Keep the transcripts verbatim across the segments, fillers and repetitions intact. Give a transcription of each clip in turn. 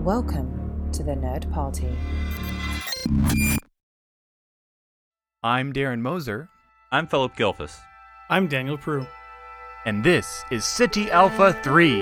Welcome to the Nerd Party. I'm Darren Moser. I'm Philip Gilfus. I'm Daniel Prue. And this is City Alpha three.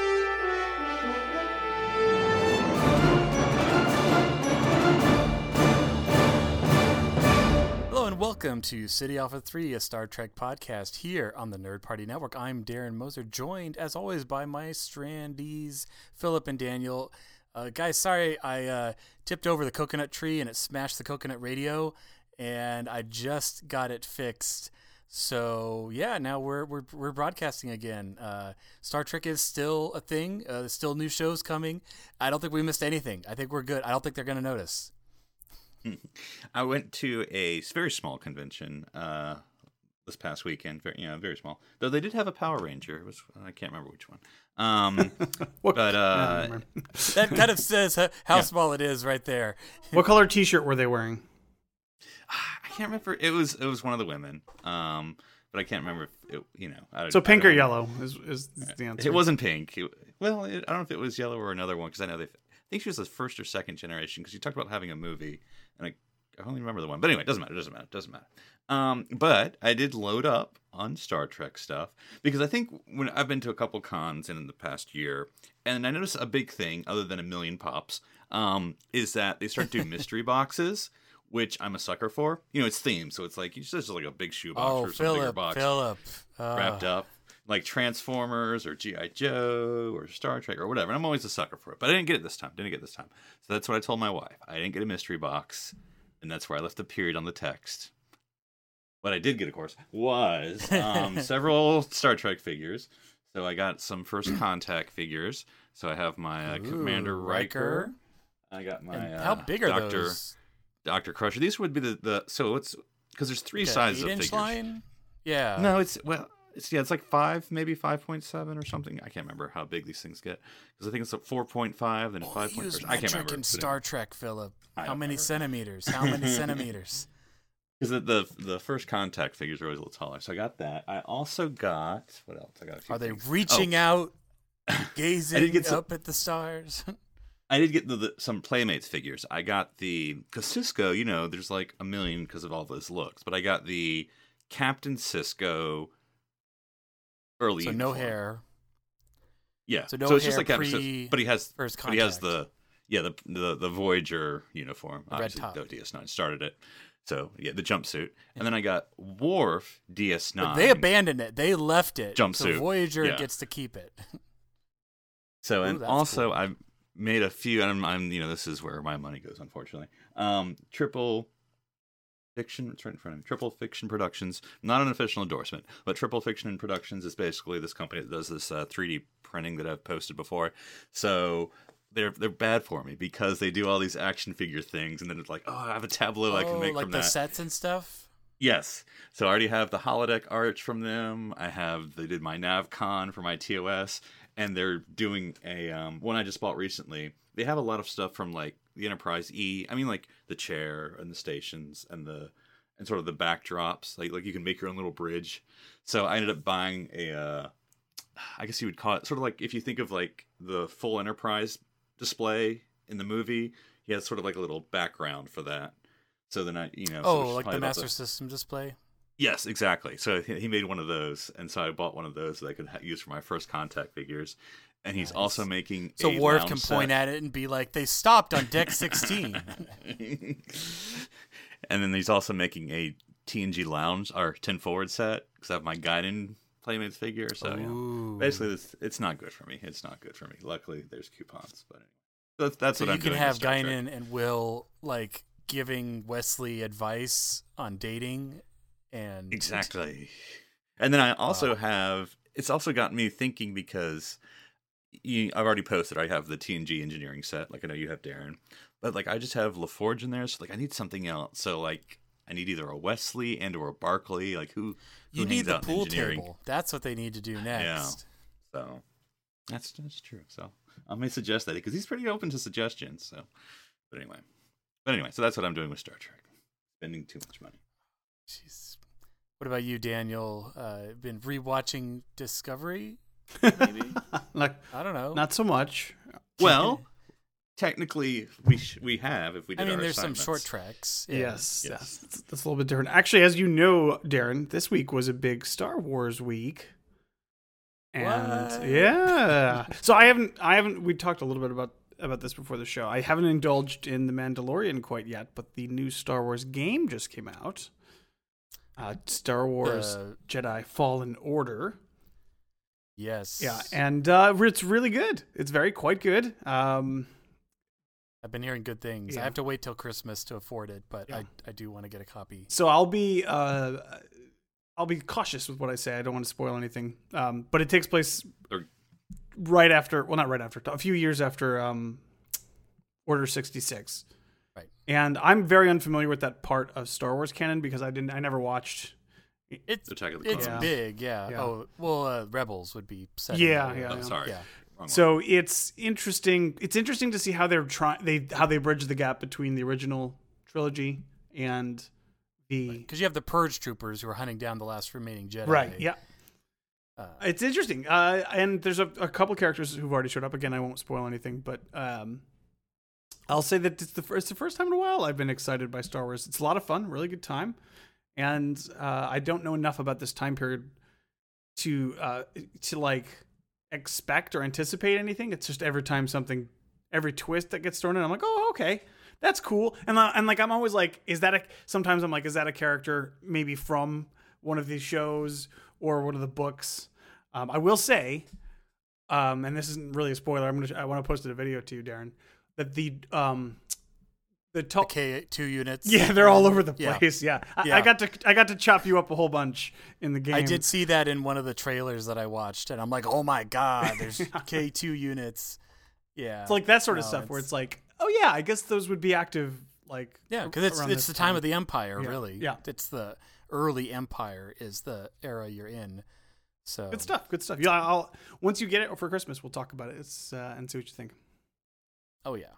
Hello and welcome to City Alpha three, a Star Trek podcast here on the Nerd Party Network. I'm Darren Moser, joined as always by my strandies, Philip and Daniel. Uh, guys, sorry I uh, tipped over the coconut tree and it smashed the coconut radio, and I just got it fixed. So yeah, now we're we're we're broadcasting again. Uh, Star Trek is still a thing. Uh, there's still new shows coming. I don't think we missed anything. I think we're good. I don't think they're gonna notice. I went to a very small convention uh, this past weekend. Very, you know, very small. Though they did have a Power Ranger. It was I can't remember which one. Um, what, but uh, that kind of says how, how yeah. small it is right there. What color T-shirt were they wearing? I can't remember. It was it was one of the women. Um, but I can't remember if it, you know. I, so pink I or yellow is, is the answer. It wasn't pink. It, well, it, I don't know if it was yellow or another one because I know they. I think she was the first or second generation because you talked about having a movie, and I, I only remember the one. But anyway, it doesn't matter. It doesn't matter. It doesn't matter. Um, but I did load up on Star Trek stuff because I think when I've been to a couple cons in the past year, and I noticed a big thing other than a million pops um, is that they start doing mystery boxes, which I'm a sucker for. You know, it's themed, so it's like it's just like a big shoebox Oh, or some bigger Philip, box Philip, uh, wrapped up. Like Transformers or G I. Joe or Star Trek or whatever. And I'm always a sucker for it. But I didn't get it this time. Didn't get it this time. So that's what I told my wife. I didn't get a mystery box. And that's where I left the period on the text. What I did get, of course, was um, several Star Trek figures. So I got some First Contact figures. So I have my uh, Ooh, Commander Riker. Riker. I got my And uh, how big are Doctor, those? Doctor Crusher. These would be the, the so it's because there's three Like a sizes of eight-inch figures. line? Yeah. No, it's well, it's yeah, it's like five, maybe five point seven or something. I can't remember how big these things get because I think it's a four point five and Oh, five point. use I can't metric remember. in but Star Trek, Philip. I How don't many remember. centimeters? How many centimeters? Because the, the the First Contact figures are always a little taller, so I got that. I also got what else? I got. A few Are they things. reaching Oh, out, I did gazing get some- up at the stars? I did get the, the, some Playmates figures. I got the because Cisco, you know, there's like a million because of all those looks, but I got the Captain Cisco. Early So no uniform. hair. Yeah, So no it's just hair like Captain pre- Cisco, but he has First but he has Contact. the yeah the the, the Voyager uniform. The red Obviously, top. though D S nine started it. So yeah, the jumpsuit, and then I got Worf D S nine. But they abandoned it. They left it. So Jumpsuit. Voyager Yeah. gets to keep it. So Ooh, and that's also cool. I've made a few, and I'm, I'm you know this is where my money goes, unfortunately. Um, triple Fiction, it's right in front of me. Triple Fiction Productions, not an official endorsement, but Triple Fiction Productions is basically this company that does this uh, three D printing that I've posted before. So they're they're bad for me because they do all these action figure things, and then it's like, oh, I have a tableau I can Oh, make like from the that. sets and stuff? Yes. So I already have the holodeck art from them. I have they did my NavCon for my T O S, and they're doing a um, one I just bought recently. They have a lot of stuff from like the Enterprise E. I mean, like the chair and the stations and the and sort of the backdrops. Like like you can make your own little bridge. So I ended up buying a. Uh, I guess you would call it sort of like if you think of like the full Enterprise display in the movie. He has sort of like a little background for that. So then I, you know, Oh, so it's like probably the about Master System display? Yes, exactly. So he he made one of those, and so I bought one of those that I could ha- use for my First Contact figures. And he's Nice. also making So a Worf lounge can set. point at it and be like, they stopped on deck sixteen. And then he's also making a T N G lounge or ten forward set because I have my Gaiden Playmates figure. So you know, Ooh. basically, it's, it's not good for me. It's not good for me. Luckily, there's coupons, but anyway, that's that's So what you I'm can doing. have with Star Trek. Guinan and Will like giving Wesley advice on dating and Exactly. And then I also Wow. have, it's also gotten me thinking because you, I've already posted, I have the T N G engineering set. Like I know you have Darren, but like I just have LaForge in there. So like I need something else. So like I need either a Wesley and or a Barclay. Like who, who You need hangs the out in pool engineering? table. That's what they need to do next. So that's, that's true. So I may suggest that because he's pretty open to suggestions. So, but anyway, but anyway, so that's what I'm doing with Star Trek. Spending too much money. Jeez. What about you, Daniel? Uh, been rewatching Discovery? Maybe like, I don't know. not so much. Well, technically we sh- we have if we did I mean, our there's some assignments. short tracks. Yeah. Yes, Yes. yes. That's, that's a little bit different. Actually, as you know, Darren, this week was a big Star Wars week. And What? yeah. So I haven't I haven't we talked a little bit about about this before the show. I haven't indulged in The Mandalorian quite yet, but the new Star Wars game just came out. Uh, Star Wars The- Jedi Fallen Order. Yes. Yeah, and uh, it's really good. It's very quite good. Um, I've been hearing good things. Yeah. I have to wait till Christmas to afford it, but Yeah. I, I do want to get a copy. so I'll be uh, I'll be cautious with what I say. I don't want to spoil anything. Um, but it takes place Or- right after, well, not right after, a few years after um, Order sixty-six. Right. And I'm very unfamiliar with that part of Star Wars canon because I didn't, I never watched. It's Attack of the it's Clones. big, yeah. Yeah. Oh, well, uh, Rebels would be set. in Yeah, there. yeah, Oh, sorry. Yeah. Wrong one. So it's interesting. It's interesting to see how they're trying. They how they bridge the gap between the original trilogy and the Because you have the Purge troopers who are hunting down the last remaining Jedi. right. Yeah, Uh, it's interesting. Uh, and there's a, a couple characters who've already showed up. Again, I won't spoil anything, but um, I'll say that it's the first, it's the first time in a while I've been excited by Star Wars. It's a lot of fun, really good time, and uh, I don't know enough about this time period to uh, to like expect or anticipate anything. It's just every time something, every twist that gets thrown in, I'm like, oh, okay, that's cool. And uh, and like I'm always like, is that a? Sometimes I'm like, is that a character maybe from one of these shows or one of the books? Um, I will say, um, and this isn't really a spoiler. I'm gonna I want to post a video to you, Darren, that the um the the top. K two units. Yeah, they're all over the Yeah. place. Yeah, I, Yeah. I got to I got to chop you up a whole bunch in the game. I did see that in one of the trailers that I watched, and I'm like, oh my god, there's K two units. Yeah. It's like that sort of No, stuff where it's- it's like, oh yeah, I guess those would be active. Like Yeah, because it's around it's this the time of the Empire, Yeah, really. yeah. It's the early Empire is the era you're in. So Good stuff. Good stuff. Yeah, I'll once you get it for Christmas, we'll talk about it. It's uh, and see what you think. Oh yeah.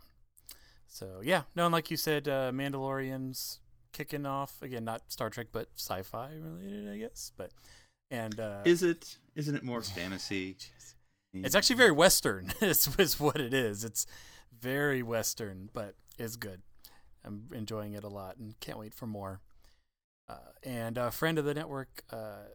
So yeah, no, and like you said, uh, Mandalorian's kicking off again. Not Star Trek, but sci-fi related, I guess. But and uh, Is it? Isn't it more fantasy? it's actually very Western. is, is what it is. It's very Western, but it's good. I'm enjoying it a lot and can't wait for more. Uh, and a friend of the network, uh,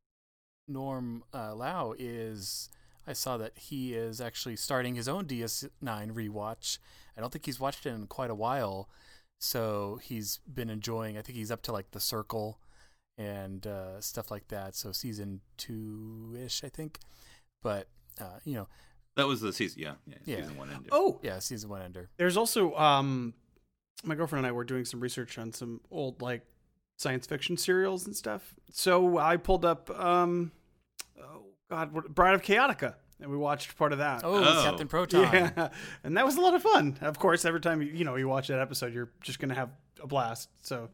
Norm uh, Lau, is. I saw that he is actually starting his own D S nine rewatch. I don't think he's watched it in quite a while, so he's been enjoying. I think he's up to like The Circle and uh, stuff like that. So season two ish, I think. But uh, you know, That was the season. Yeah, yeah. Yeah. Season one ended. Oh, yeah, season one ender. there's also um, my girlfriend and I were doing some research on some old like science fiction serials and stuff. So I pulled up um, oh God, what, Bride of Chaotica, and we watched part of that. Oh, Oh. Captain Proton. Yeah, and that was a lot of fun. Of course, every time you you know you watch that episode, you're just gonna have a blast. So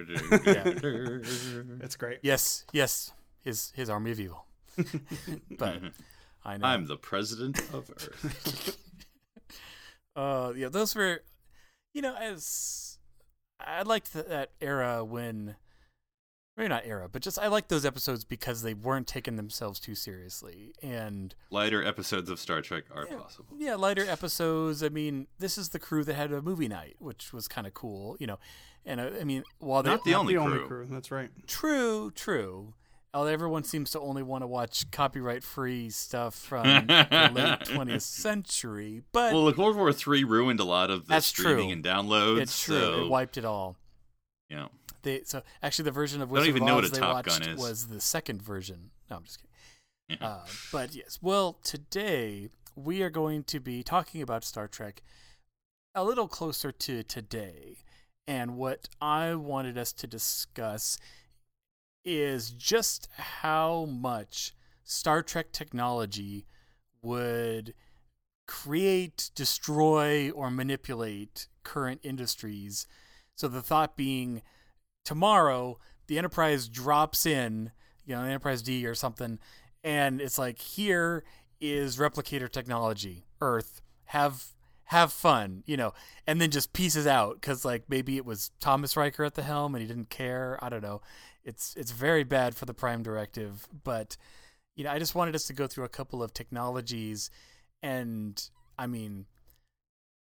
it's great. Yes, yes, his his army of evil. But I know. I'm the president of Earth. Uh, yeah, those were, you know, as I liked th- that era when, maybe not era, but just I liked those episodes because they weren't taking themselves too seriously, and Lighter episodes of Star Trek are Yeah. possible. yeah, lighter episodes. I mean, this is the crew that had a movie night, which was kind of cool, you know, and uh, I mean, while they Not the Not only the crew. only crew. That's right. true, true. Uh, Everyone seems to only want to watch copyright-free stuff from the late twentieth century, but Well, look, World War Three ruined a lot of the That's streaming true. and downloads. it's true. So, It wiped it all. you know, They so actually the version of I don't Wizard even of know Oz what a they Top watched Gun is. was the second version. No, I'm just kidding. Yeah. Uh, but yes, well, today we are going to be talking about Star Trek a little closer to today, and what I wanted us to discuss is just how much Star Trek technology would create, destroy, or manipulate current industries. So the thought being, tomorrow the Enterprise drops in, you know, Enterprise D or something, and it's like, here is replicator technology, Earth, have have fun, you know, and then just pieces out because like maybe it was Thomas Riker at the helm and he didn't care. I don't know. It's it's very bad for the Prime Directive, but you know, I just wanted us to go through a couple of technologies, and I mean,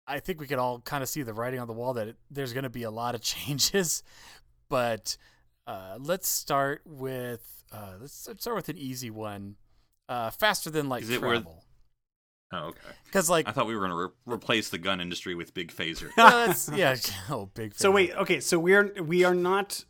I think we could all kind of see the writing on the wall that it, there's going to be a lot of changes. But uh, let's start with uh, let's, let's start with an easy one. Uh, faster than light Is it travel. Where... Oh, okay. Because like I thought we were going to re- replace the gun industry with Big Phaser. well, that's, yeah, oh big. So fan. wait, okay, so we're we are not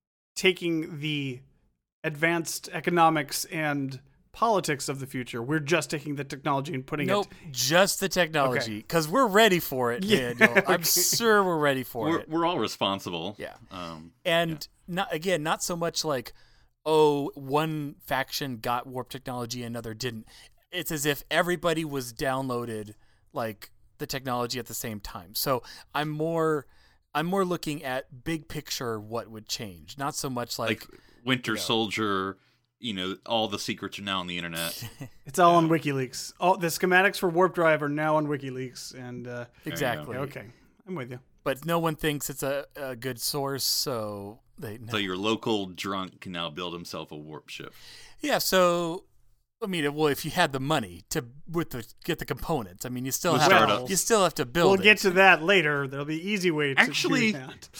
taking the advanced economics and politics of the future. We're just taking the technology and putting Nope, it. just the technology because we're ready for it, Yeah, Daniel. I'm okay. sure we're ready for We're, it. we're all responsible. Yeah. Um, And not again, not so much like, oh, one faction got warp technology, another didn't. It's as if everybody was downloaded like the technology at the same time. So I'm more, I'm more looking at big picture what would change, not so much like, like Winter you know. Soldier, you know, all the secrets are now on the internet. It's all on WikiLeaks. All the schematics for warp drive are now on WikiLeaks, and uh, exactly. okay, I'm with you. But no one thinks it's a, a good source, so they. So your local drunk can now build himself a warp ship. Yeah, so I mean, well, if you had the money to with the get the components, I mean, you still With have startups. you still have to build. We'll it. get to that later. There'll be easy way to Actually- do that.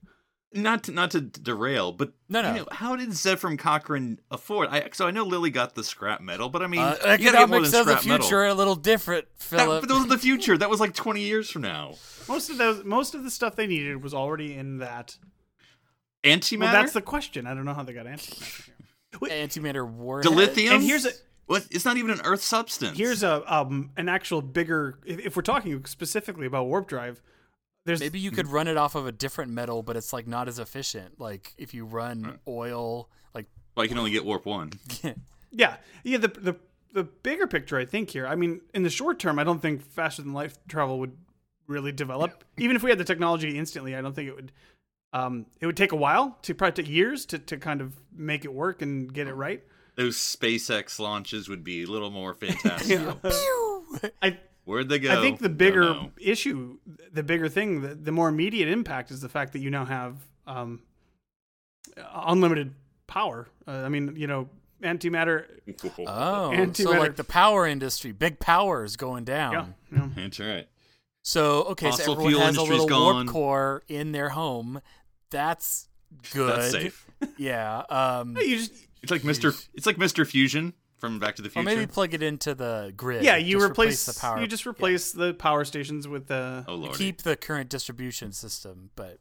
Not to, not to derail, but No, no. You know, how did Zephram Cochrane afford? I, so I know Lily got the scrap metal, but I mean, Uh, you gotta get more than economics of the scrap metal. future are a little different, That, Philip. but those are the future. That was like twenty years from now. Most of those, most of the stuff they needed was already in that. Antimatter. Well, that's the question. I don't know how they got antimatter here. Antimatter warhead. dilithium. And here's a What? It's not even an Earth substance. here's a um an actual bigger. If, if we're talking specifically about warp drive, there's Maybe you could run it off of a different metal, but it's like not as efficient. Like if you run oil, like Well, I can only get warp one. yeah yeah the the the bigger picture. I think here. I mean, in the short term, I don't think faster than light travel would really develop. Even if we had the technology instantly, I don't think it would. Um, it would take a while to probably take years to to kind of make it work and get it right. Those SpaceX launches would be a little more fantastic. I Where'd they go? I think the Don't bigger know. issue, the bigger thing, the, the more immediate impact is the fact that you now have um, unlimited power. Uh, I mean, you know, antimatter. oh, so Antimatter. like the power industry, big power is going down. Yeah, yeah. That's right. So okay, so Fossil everyone fuel has a industry's little gone. warp core in their home. That's good. That's safe. Yeah. Um, You just It's like Mister It's like Mister Fusion from Back to the or Future. maybe plug it into the grid. yeah, you Just replace, the power. you just replace the power stations with the. oh lord. keep the current distribution system, but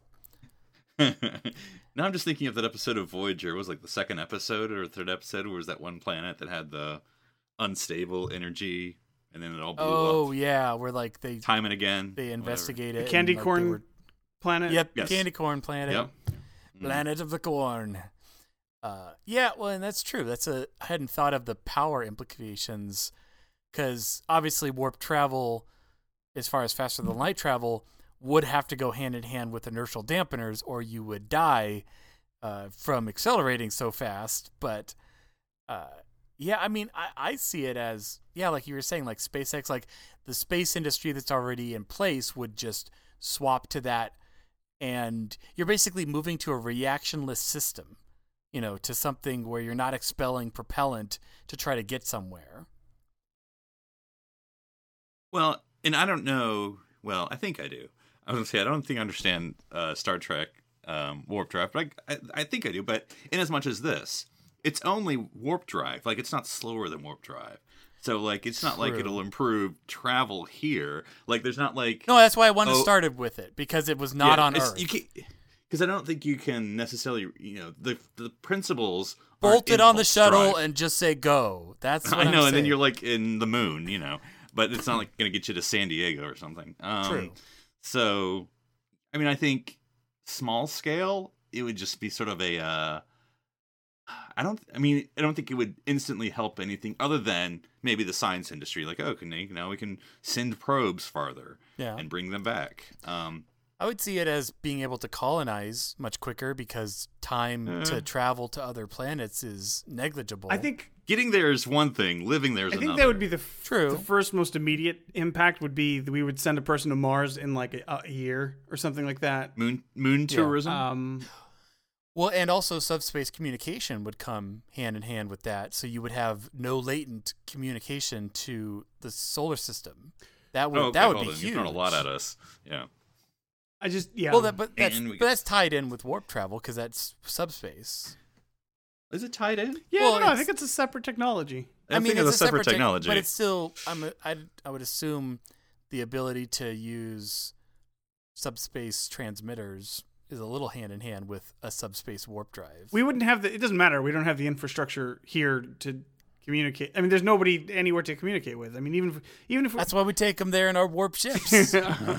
Now I'm just thinking of that episode of Voyager. It was like the second episode or third episode, where was that one planet that had the unstable energy, and then it all blew oh up yeah, where like they time and again. they whatever. investigate it. candy and, like, corn they were- planet. Yep, Yes. candy corn planet. Yep. Planet of the Corn. Uh, yeah, well, and that's true. That's a I hadn't thought of the power implications because obviously warp travel, as far as faster than light travel, would have to go hand in hand with inertial dampeners, or you would die uh, from accelerating so fast. But uh, yeah, I mean, I, I see it as yeah, like you were saying, like SpaceX, like the space industry that's already in place would just swap to that. And you're basically moving to a reactionless system, you know, to something where you're not expelling propellant to try to get somewhere. Well, and I don't know. Well, I think I do. I was gonna say I don't think I understand uh, Star Trek um, warp drive, but I, I, I think I do. But in as much as this, it's only warp drive. Like it's not slower than warp drive. So like it's not like True. it'll improve travel here. Like there's not like No, that's why I wanted Oh. to start with it because it was not Yeah, on it's- Earth. You can't, because I don't think you can necessarily, you know, the the principles. aren't Bolt it on the impulse shuttle drive. and just say go. That's what I know, I'm and then saying. you're like in the moon, you know, but it's not like going to get you to San Diego or something. Um, True. So, I mean, I think small scale, it would just be sort of a. Uh, I don't. I mean, I don't think it would instantly help anything other than maybe the science industry. Like, oh, can they, now we can send probes farther Yeah. and bring them back. Um, I would see it as being able to colonize much quicker because time Uh. to travel to other planets is negligible. I think getting there is one thing. Living there is I think another. that would be the f- True. The first most immediate impact would be that we would send a person to Mars in like a, a year or something like that. moon moon tourism. Um, Well, and also subspace communication would come hand in hand with that. So you would have no latent communication to the solar system. That would Oh, okay, that would hold be on. huge. You've thrown a lot at us. Yeah. I just yeah. Well, that, but that's And we but get- that's tied in with warp travel because that's subspace. Is it tied in? yeah, well, no, no, I it's- think it's a separate technology. I, I mean, think it's it's a separate tech- technology. but it's still. I'm. A, I I would assume the ability to use subspace transmitters is a little hand in hand with a subspace warp drive. We wouldn't have the. It doesn't matter. We don't have the infrastructure here to communicate. I mean, there's nobody anywhere to communicate with. I mean, even if, even if we, That's why we take them there in our warp ships.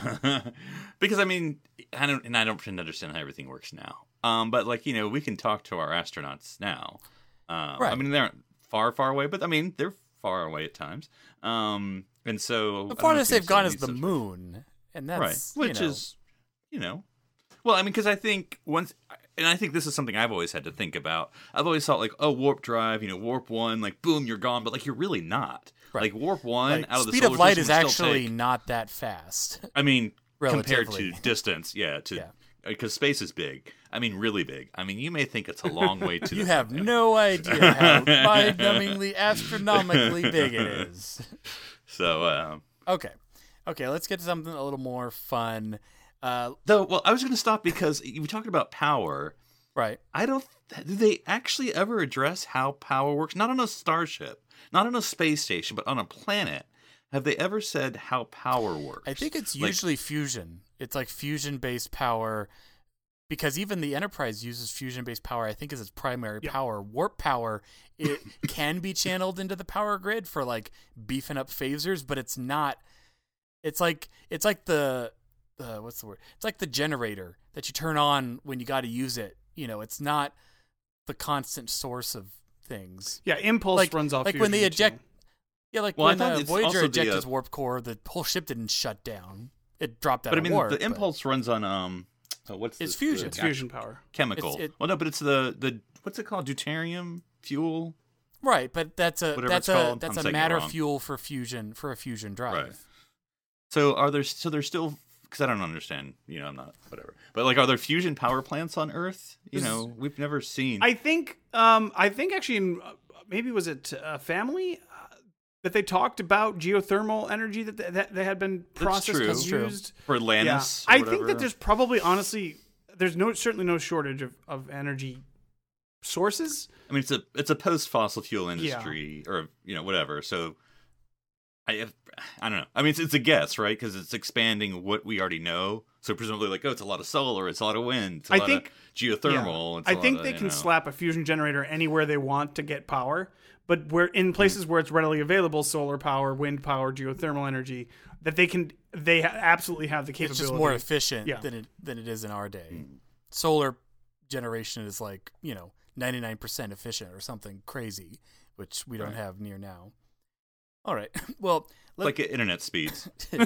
Because I mean, I don't, and I don't pretend to understand how everything works now. Um, but like you know, we can talk to our astronauts now. Um, Right. I mean, they're far, far away, but I mean, they're far away at times. Um, and so The I don't know farthest if you they've gone saw is the these- moon, and that's right? you Which know, is, you know, well, I mean, because I think once, and I think this is something I've always had to think about. I've always thought like, oh, warp drive, you know, warp one, like boom, you're gone, but like you're really not. Right. Like warp one like, out of the speed solar of light is system would still actually take- not that fast. I mean, compared Relatively. to distance, yeah, to Yeah. because space is big. I mean, really big. I mean, you may think it's a long way to. You the have no idea how mind-numbingly, astronomically big it is. So, um, Okay, okay, let's get to something a little more fun. Uh, though, well, I was going to stop because you were talking about power. right. I don't. Do they actually ever address how power works? Not on a starship, not on a space station, but on a planet. Have they ever said how power works? I think it's Like- usually fusion. It's like fusion-based power, because even the Enterprise uses fusion-based power, I think, as its primary Yep. power. Warp power, it can be channeled into the power grid for like beefing up phasers, but it's not. It's like it's like the the what's the word? It's like the generator that you turn on when you got to use it. You know, it's not the constant source of things. yeah, impulse Like- runs off. like when they fusion, eject- too. Yeah, like Well, I when thought uh, it's Voyager also the, ejected uh, its warp core, the whole ship didn't shut down. It dropped out But I of mean, warp. the but- impulse runs on um. oh, what's It's the, fusion. the It's actual fusion power. chemical? It's- it- well, no, but it's the the what's it called? Deuterium fuel. Right, but that's a Whatever that's it's a called, that's I'm a saying it matter wrong. fuel for fusion for a fusion drive. Right. So are there? So there's still because I don't understand. You know, I'm not whatever. But like, are there fusion power plants on Earth? You This know, we've never seen. I think. Um, I think actually, in, uh, maybe was it uh, Family uh, that they talked about geothermal energy that th- that they had been processed true. and That's true. used. for Yeah, Lannis. or I think whatever. that there's probably honestly there's no certainly no shortage of, of energy sources. I mean, it's a it's a post fossil fuel industry, or you know, whatever. So, I have, I don't know. I mean, it's, it's a guess, right? Because it's expanding what we already know. So presumably, like, oh, it's a lot of solar, it's a lot of wind, it's a I lot think- of geothermal. It's a I lot think of, they you can know. slap a fusion generator anywhere they want to get power, but where in places where it's readily available, solar power, wind power, geothermal energy, that they can they ha- absolutely have the It's capability. just more efficient Yeah. than it than it is in our day. Solar generation is like, you know, ninety-nine percent efficient or something crazy, which we don't Right. have near now. All right. Well, let, like at internet speeds.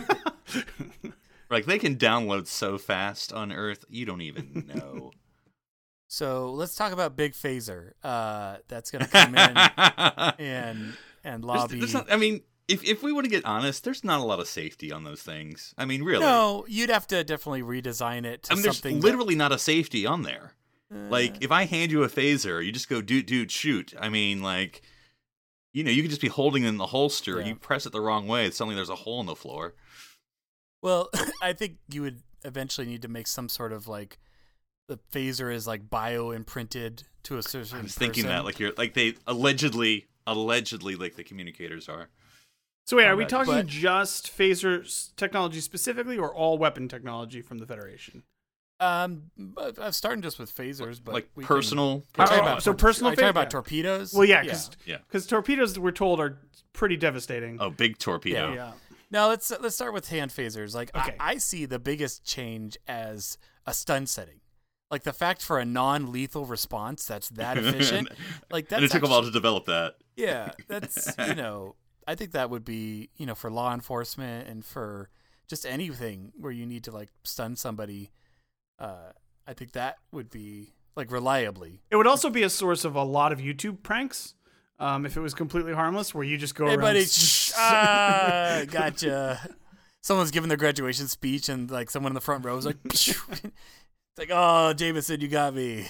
Like they can download so fast on Earth, you don't even know. so let's talk about Big Phaser. Uh, that's going to come in and and There's- lobby. there's not- I mean, if if we want to get honest, there's not a lot of safety on those things. I mean, really. No, you'd have to definitely redesign it to I mean, there's something. literally not a safety on there. that, Like, uh, if I hand you a phaser, you just go, dude, dude, shoot. I mean, like, you know, you could just be holding it in the holster. Yeah. You press it the wrong way, suddenly there's a hole in the floor. well, I think you would eventually need to make some sort of like the phaser is like bio imprinted to a certain. I was thinking person. that, like, you're, like, they allegedly, allegedly, like, the communicators are. So wait, are Oh, we that- talking but- just phaser s- technology specifically, or all weapon technology from the Federation? Um, but I'm starting just with phasers, but like, we can- personal. Are you talking Oh, about so tor- personal Are you talking phas- about yeah. torpedoes? Well, yeah, because Yeah. torpedoes we're told are pretty devastating. Oh, big torpedo. yeah. Now let's let's start with hand phasers. Like Okay. I, I see the biggest change as a stun setting. Like the fact for a non-lethal response that's that efficient. Like that's and it took a actually- while to develop that. Yeah, that's you know, I think that would be, you know, for law enforcement and for just anything where you need to like stun somebody. Uh, I think that would be like reliably. It would also be a source of a lot of YouTube pranks. Um, if it was completely harmit's, where you just go Hey, around. buddy, shh, ah, gotcha. Someone's giving their graduation speech, and like someone in the front row is like, it's like, oh, Jameson, you got me.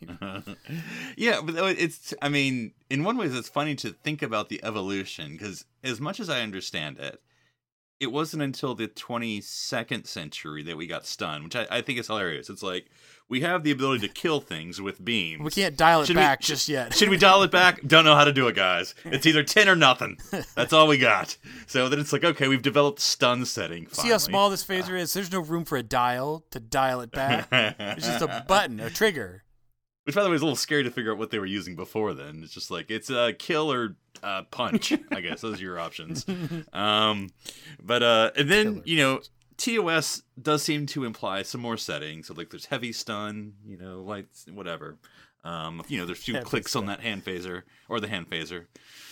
Yeah, but though it's, I mean, in one way, it's funny to think about the evolution because as much as I understand it, it wasn't until the twenty-second century that we got stun, which I, I think is hilarious. It's like, we have the ability to kill things with beams. We can't dial it Should we- back just yet. Should we dial it back? Don't know how to do it, guys. It's either ten or nothing. That's all we got. So then it's like, okay, we've developed stun setting. See how small this phaser is? There's no room for a dial to dial it back. It's just a button, a trigger. Which, by the way, is a little scary to figure out what they were using before then. It's just like, it's a uh, kill or uh, punch, I guess. Those are your options. Um, but, uh, and then, Killer. you know, T O S does seem to imply some more settings. So, like, there's heavy stun, you know, lights, whatever. Um, you know, there's a few Heavy clicks stun. on that hand phaser, or the hand phaser.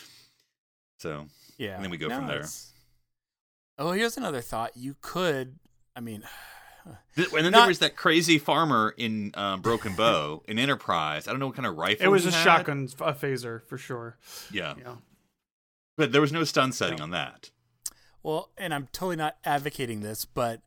So, Yeah. and then we go No, from there. it's- Oh, here's another thought. You could, I mean... Th- And then Not- there was that crazy farmer in um, Broken Bow in Enterprise. I don't know what kind of rifle It was he a had. shotgun a phaser for sure. Yeah. Yeah. But there was no stun setting on that. Well, and I'm totally not advocating this, but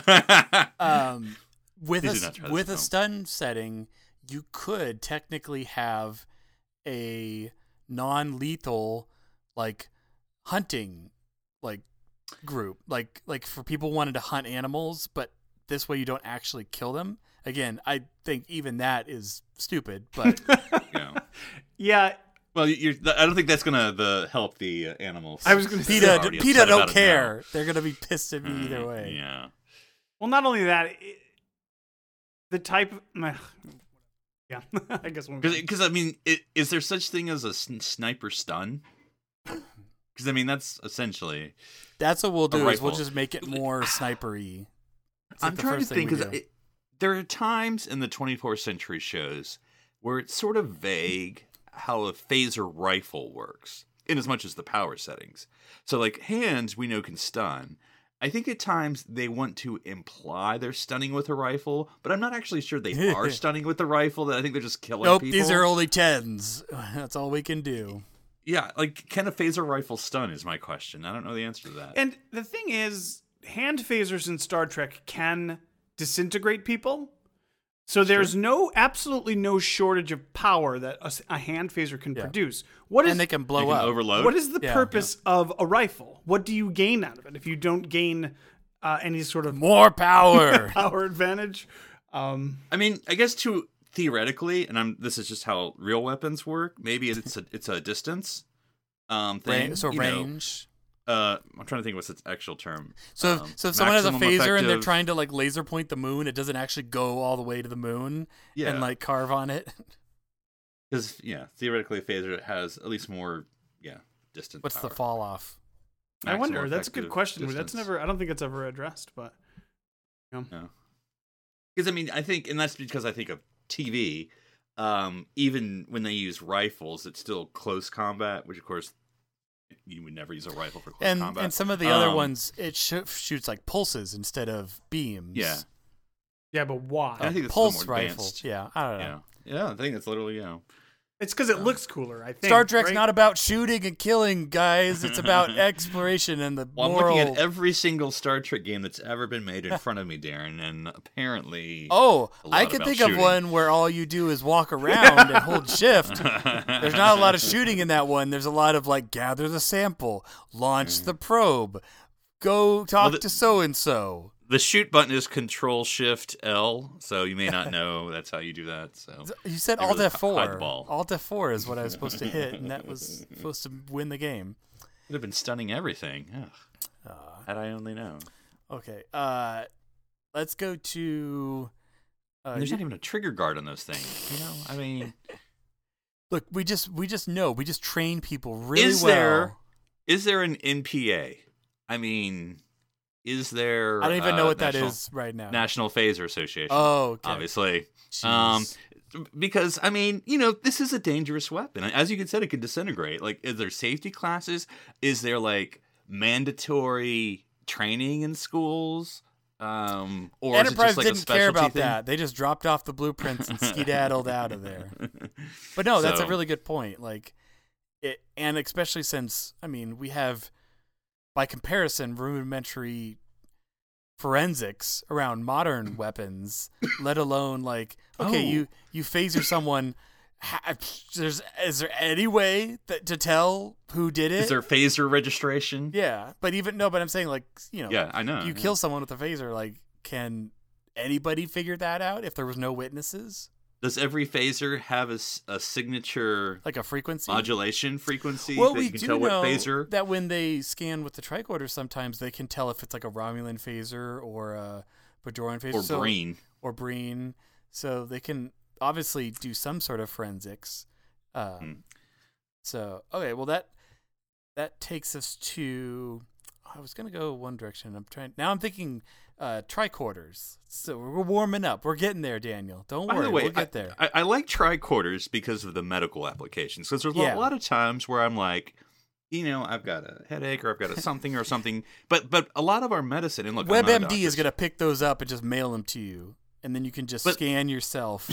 um, with These are a, not try with this a at stun setting, you could technically have a non-lethal like hunting like group, like like for people wanting to hunt animals, but this way you don't actually kill them. Again, I think even that is stupid, but Yeah. Yeah, Well, you're, I don't think that's gonna the help the uh, animals. I was gonna say- PETA, They're already PETA upset don't about it care. They're gonna be pissed at me now. either Mm, way. Yeah. well, not only that, it, the type. Of, yeah, I guess we'll Because I mean, it, is there such thing as a sn- sniper stun? Because I mean, that's essentially. That's what we'll do. Is we'll rifle. just make it more snipery. It's like I'm the trying to first thing think we because do. there are times in the twenty-fourth century shows where it's sort of vague how a phaser rifle works, in as much as the power settings. So, like hands, we know can stun. I think at times they want to imply they're stunning with a rifle, but I'm not actually sure they are stunning with the rifle. That I think they're just killing Nope, people. these are only tens. That's all we can do. Yeah, like can a phaser rifle stun is my question. I don't know the answer to that. And the thing is, hand phasers in Star Trek can disintegrate people. So there's no, absolutely no shortage of power that a, s- a hand phaser can Yeah. produce. What is And they can blow You can up. overload. what is the Yeah. purpose of a rifle? What do you gain out of it if you don't gain uh, any sort of More power. power advantage? Um, I mean, I guess to theoretically, and I'm this is just how real weapons work. Maybe it's a it's a distance um thing. Ra- so you know. range. Uh, I'm trying to think what's its actual term. So, if Um, so if someone has a maximum phaser and they're effective- trying to like laser point the moon, it doesn't actually go all the way to the moon yeah, and like carve on it. because yeah, theoretically a phaser has at least more yeah distance. What's the power. fall off? I Maximum wonder. That's a good effective question. That's distance. never. I don't think it's ever addressed. But Because I mean, I think, and that's because I think of T V. Um, even when they use rifles, it's still close combat, which of course you would never use a rifle for close And combat. and some of the other Um, ones, it sh- shoots like pulses instead of beams. Yeah. yeah, but why? I think it's a pulse little more rifle. advanced. Yeah, I don't know. Yeah, yeah, I think it's literally you know. It's because it looks cooler. I think Star Trek's right? not about shooting and killing, guys. It's about exploration and the Well, I'm moral. looking at every single Star Trek game that's ever been made in front of me, Darren, and apparently, Oh, a lot I can about think shooting. of one where all you do is walk around and hold shift. There's not a lot of shooting in that one. There's a lot of like gather the sample, launch the probe, go talk Well, the- to so and so. The shoot button is Control Shift L, so you may not know that's how you do that. So You said They Alt really F hide the four. ball. Alt F four is what I was supposed to hit, and that was supposed to win the game. would have been stunning everything. Ugh. Uh, Had I only known. okay, uh, let's go to. Uh, And there's you- not even a trigger guard on those things. You know, I mean, look, we just we just know we just train people really is well. there is there an N P A? I mean, is there? I don't even uh, know what that National- is right now. National Phaser Association. Oh, okay. obviously. Jeez. Um, because I mean, you know, this is a dangerous weapon. As you can said, it can disintegrate. Like, is there safety classes? Is there like mandatory training in schools? Um, or Enterprise is it just like a didn't care specialty about thing? that. They just dropped off the blueprints and skedaddled out of there. But no, that's a So- really good point. Like, it, and especially since I mean, we have, by comparison, rudimentary forensics around modern weapons. Let alone like, okay, Oh. you you phaser someone. ha- there's is there any way that to tell who did it? Is there phaser registration? Yeah, but even no, but I'm saying like you know, Yeah, I know. if you yeah. kill someone with a phaser, like can anybody figure that out if there was no witnesses? Does every phaser have a, s- a signature Like a frequency? modulation frequency Well, that we you can do tell know what phaser? that when they scan with the tricorder, sometimes they can tell if it's like a Romulan phaser or a Bajoran phaser. Or So- Breen? Or Breen. So they can obviously do some sort of forensics. Um, Hmm. So, okay, well, that that takes us to... I was going to go one direction. I'm trying. Now I'm thinking uh, tricorders. So we're warming up. We're getting there, Daniel. Don't By worry. the way, we'll get I, there. I, I like tricorders because of the medical applications. Because there's Yeah. a lot of times where I'm like, you know, I've got a headache or I've got a something or something. But but a lot of our medicine, and look, I'm not a WebMD doctor, is going to pick those up and just mail them to you. And then you can just But- scan yourself.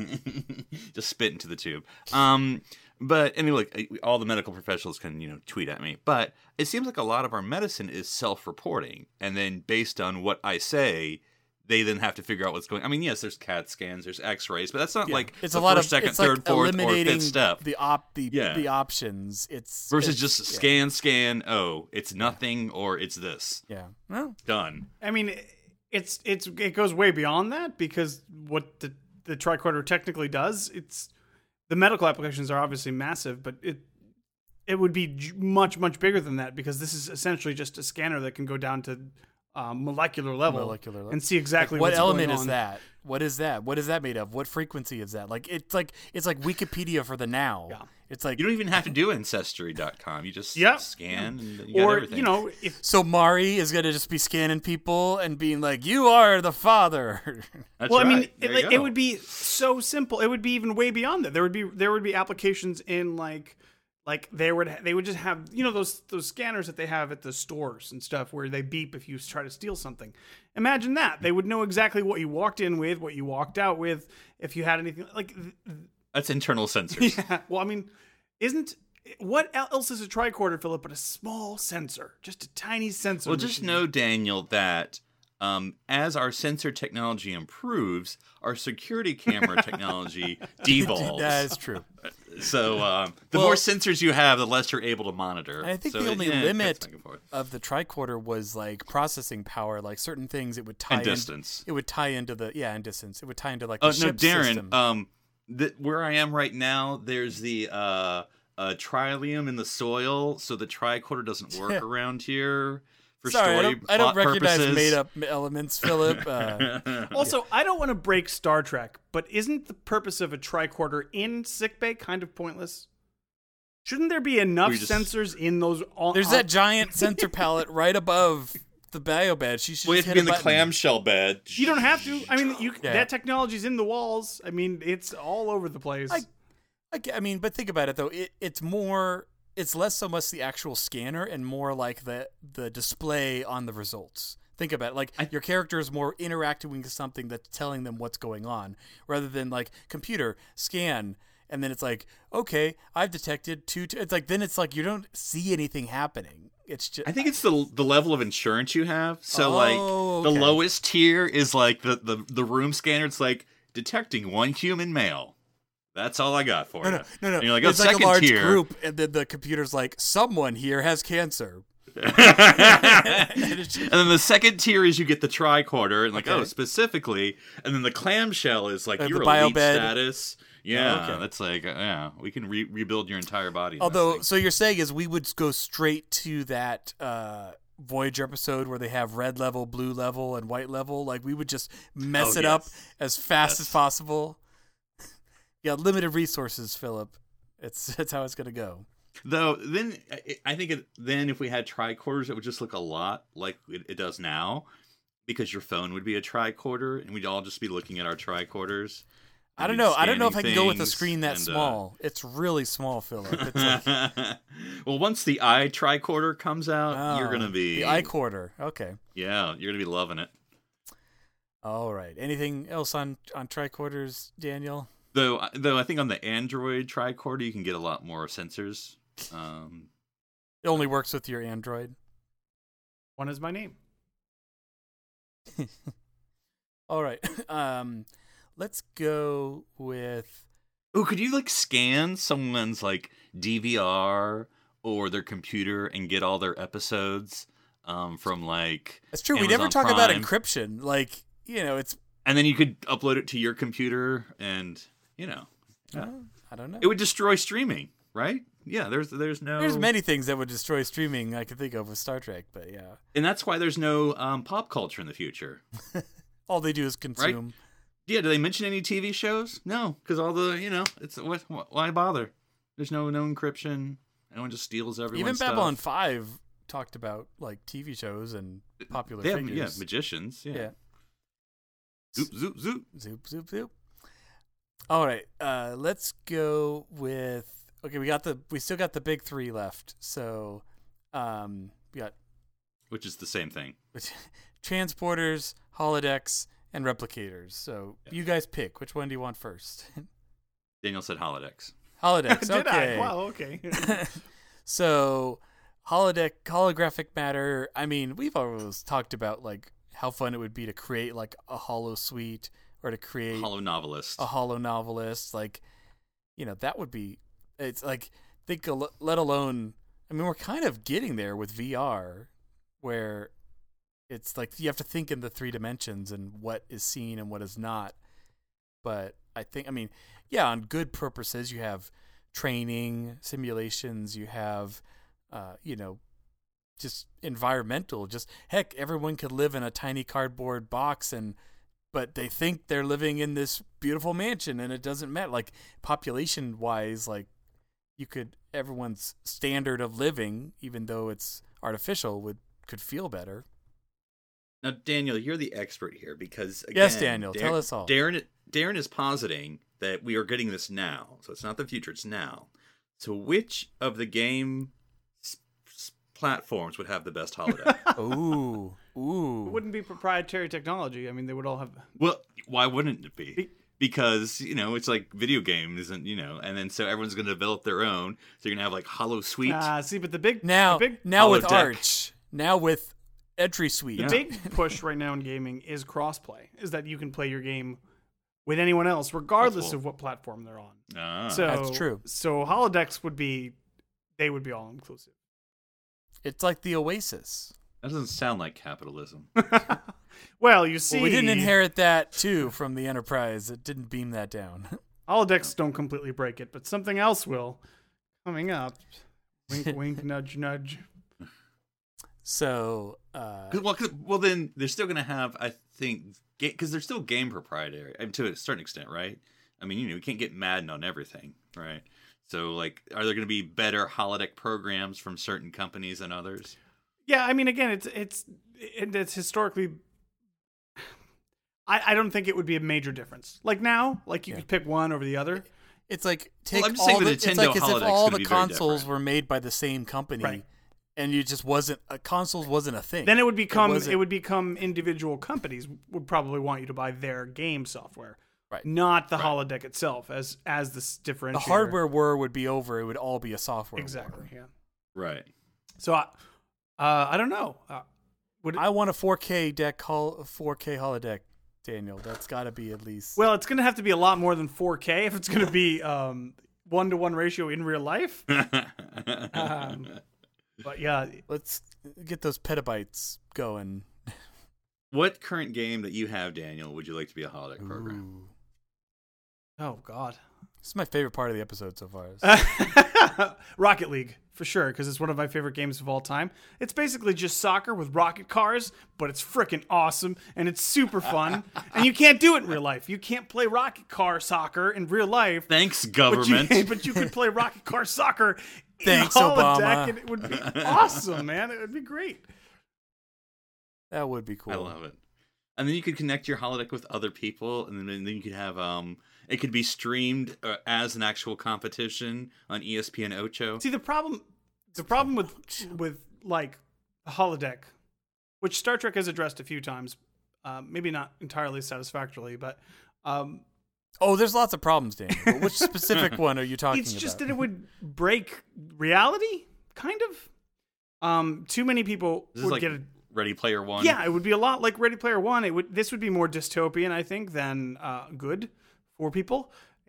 just spit into the tube. Um, but I mean, look, all the medical professionals can you know tweet at me. But it seems like a lot of our medicine is self-reporting, and then based on what I say, they then have to figure out what's going. I mean, yes, there's CAT scans, there's X-rays, but that's not Yeah. like it's the a lot first, of second, it's third, like fourth, or eliminating fifth step. the op the Yeah. the options. It's Versus it's- just yeah. scan, scan. Oh, it's nothing, or it's this. Yeah. Well, Done. I mean, it's it's it goes way beyond that because what the the tricorder technically does, it's the medical applications are obviously massive, but it it would be j- much much bigger than that because this is essentially just a scanner that can go down to um, molecular level Molecular level. and see exactly what what's element going is on. that? What is that? What is that made of? What frequency is that? Like it's like it's like Wikipedia for the now. Yeah. It's like You don't even have to do ancestry dot com. You just Yep. scan and you got Or everything. you know, if so Mari is gonna just be scanning people and being like, "You are the father." That's well, I mean, right. it, There you like, it go. would be so simple. It would be even way beyond that. There would be there would be applications in like like they would they would just have you know those those scanners that they have at the stores and stuff where they beep if you try to steal something. Imagine that. They would know exactly what you walked in with, what you walked out with, if you had anything like th- That's internal sensors. yeah. Well, I mean, isn't what else is a tricorder, Philip, but a small sensor, just a tiny sensor. Well, just machine. know, Daniel, that um, as our sensor technology improves, our security camera technology devolves. That is true. So um, the Well- more sensors you have, the less you're able to monitor. And I think So the it- only yeah, it cuts limit back and forth. of the tricorder was like processing power. Like certain things, it would tie And in- distance. it would tie into the yeah, and distance. It would tie into like Oh the no, ship Darren. system. Um, th- where I am right now, there's the uh, uh, trillium in the soil, so the tricorder doesn't work around here for Sorry, I story don't, I don't plot recognize purposes. made up elements, Philip. Uh, Also, I don't want to break Star Trek, but isn't the purpose of a tricorder in sickbay kind of pointless? Shouldn't there be enough We just- sensors in those? All, there's all- that giant sensor palette right above the bio bed. She should Well, you just have to hit be in a the button. clamshell bed. You don't have to. I mean, you Yeah. that technology's in the walls. I mean, it's all over the place. I- I, ge- I mean, but think about it though. It, it's more. It's less so much the actual scanner and more like the the display on the results. Think about it. Like I- your character is more interacting with something that's telling them what's going on, rather than like computer scan. And then it's like, okay, I've detected two. T-. It's like then it's like you don't see anything happening. It's just. I think it's the the level of insurance you have. So Oh, like the okay. lowest tier is like the, the the room scanner. It's like detecting one human male. That's all I got for no, you. no, no, no. And you're like, oh, it's like second a large tier. group, and then the computer's like, someone here has cancer. and then the second tier is you get the tricorder and like, Okay. oh, specifically. And then the clamshell is like Uh, the your bio elite bed. status. Yeah, Oh, okay. that's like, uh, yeah, we can re- rebuild your entire body. in this Although, thing. so you're saying is we would go straight to that uh, Voyager episode where they have red level, blue level, and white level. Like we would just mess Oh, it up yes. as fast as Yes. possible. Yeah, limited resources, Philip. It's that's how it's gonna go. Though then I- I think it, then if we had tricorders, it would just look a lot like it, it does now, because your phone would be a tricorder, and we'd all just be looking at our tricorders. I don't and know. I don't know if I scanning can go with a things, screen that and, uh, small. It's really small, Philip. It's like, well, once the eye tricorder comes out, you're oh, gonna be the eye quarter. Okay. yeah, you're gonna be loving it. All right. Anything else on on tricorders, Daniel? Though, though I think on the Android tricorder, you can get a lot more sensors. Um, It only works with your Android. One is my name. All right. Um, let's go with Oh, could you like scan someone's like D V R or their computer and get all their episodes um, from like That's true. Amazon we never talk Prime. about encryption. Like, you know, it's And then you could upload it to your computer, and you know, uh, I don't know. it would destroy streaming, right? Yeah, there's there's no There's many things that would destroy streaming I could think of with Star Trek, but yeah, and that's why there's no um, pop culture in the future. all they do is consume. Yeah, do they mention any T V shows? No, because all the you know, it's what why bother? There's no no encryption. No one just steals everyone's Even stuff. Babylon five talked about like T V shows and popular They have, figures. yeah, magicians. Yeah. yeah. Zoop zoop zoop. Zoop, zoop, zoop. All right, uh, let's go with. Okay, we got the. We still got the big three left. So, um, we got Which is the same thing. transporters, holodecks, and replicators. So Yeah. you guys pick. Which one do you want first? Daniel said holodecks. Holodecks. Did okay. I? Wow. Okay. So, holodeck, holographic matter. I mean, we've always talked about like how fun it would be to create like a holo suite or to create Hollow novelist. a holo novelist. Like, you know, that would be. It's like think. al- Let alone. I mean, we're kind of getting there with V R, where it's like you have to think in the three dimensions and what is seen and what is not. But I think, I mean, yeah, on good purposes, you have training simulations, you have, uh, you know, just environmental. Just heck, everyone could live in a tiny cardboard box, and but they think they're living in this beautiful mansion, and it doesn't matter. Like population wise, like you could everyone's standard of living, even though it's artificial, would could feel better. Now, Daniel, you're the expert here because again, Yes, Daniel, Dar- tell us all. Darren, Darren is positing that we are getting this now, so it's not the future; it's now. So, which of the game s- s- platforms would have the best holodeck? Ooh, ooh. It wouldn't be proprietary technology. I mean, they would all have. Well, why wouldn't it be? Be- Because you know it's like video games, and you know, and then so everyone's going to develop their own. So you're going to have like Hollow Suite. Ah, see, but the big Now, the big, now with holodeck. Arch, now with Entry Suite. the big push right now in gaming is crossplay. Is that you can play your game with anyone else, regardless That's cool. of what platform they're on. Ah. So That's true. So holodecks would be, they would be all inclusive. It's like the Oasis. That doesn't sound like capitalism. Well, you see, Well, we didn't inherit that too from the Enterprise. It didn't beam that down. holodecks don't completely break it, but something else will. Coming up, wink, wink, nudge, nudge. So, uh, 'Cause- well, 'cause- well, then they're still going to have, I think, because they're still game proprietary I mean, to a certain extent, right? I mean, you know, we can't get Madden on everything, right? So, like, are there going to be better holodeck programs from certain companies than others? Yeah, I mean, again, it's it's it, it's historically. I, I don't think it would be a major difference. Like now, like you Yeah. could pick one over the other. it's like take I'm just all saying the, the it's Nintendo like as if holodecks all would the be very consoles different. were made by the same company, Right. and you just wasn't a consoles wasn't a thing. Then it would become it, wasn't- would become individual companies would probably want you to buy their game software, Right. not the Right. holodeck itself as as this differentiator. the hardware war would be over. It would all be a software war. exactly. Yeah. Right. So I, uh, I don't know. Uh, would it, I want a four K deck, hol- four K holodeck, Daniel. That's got to be at least. well, it's going to have to be a lot more than four K if it's going to be um one to one ratio in real life. Um, but yeah, Let's get those petabytes going. What current game that you have, Daniel, would you like to be a holodeck program? Ooh. oh god. This is my favorite part of the episode so far. Rocket League, for sure, because it's one of my favorite games of all time. It's basically just soccer with rocket cars, but it's freaking awesome, and it's super fun. And you can't do it in real life. You can't play rocket car soccer in real life. Thanks, But government. you, but you could play rocket car soccer in Thanks, the holodeck, Obama. and it would be awesome, man. It would be great. That would be cool. I love it. And then you could connect your holodeck with other people, and then, and then you could have um, it could be streamed uh, as an actual competition on E S P N Ocho. See, the problem, the problem with with like a holodeck, which Star Trek has addressed a few times, um, maybe not entirely satisfactorily, but um, Oh, there's lots of problems, Daniel. But which specific one are you talking it's about? just that it would break reality, kind of. Um, too many people This is would like get a Ready Player One. Yeah, it would be a lot like Ready Player One. It would this would be more dystopian, I think, than uh, good for people.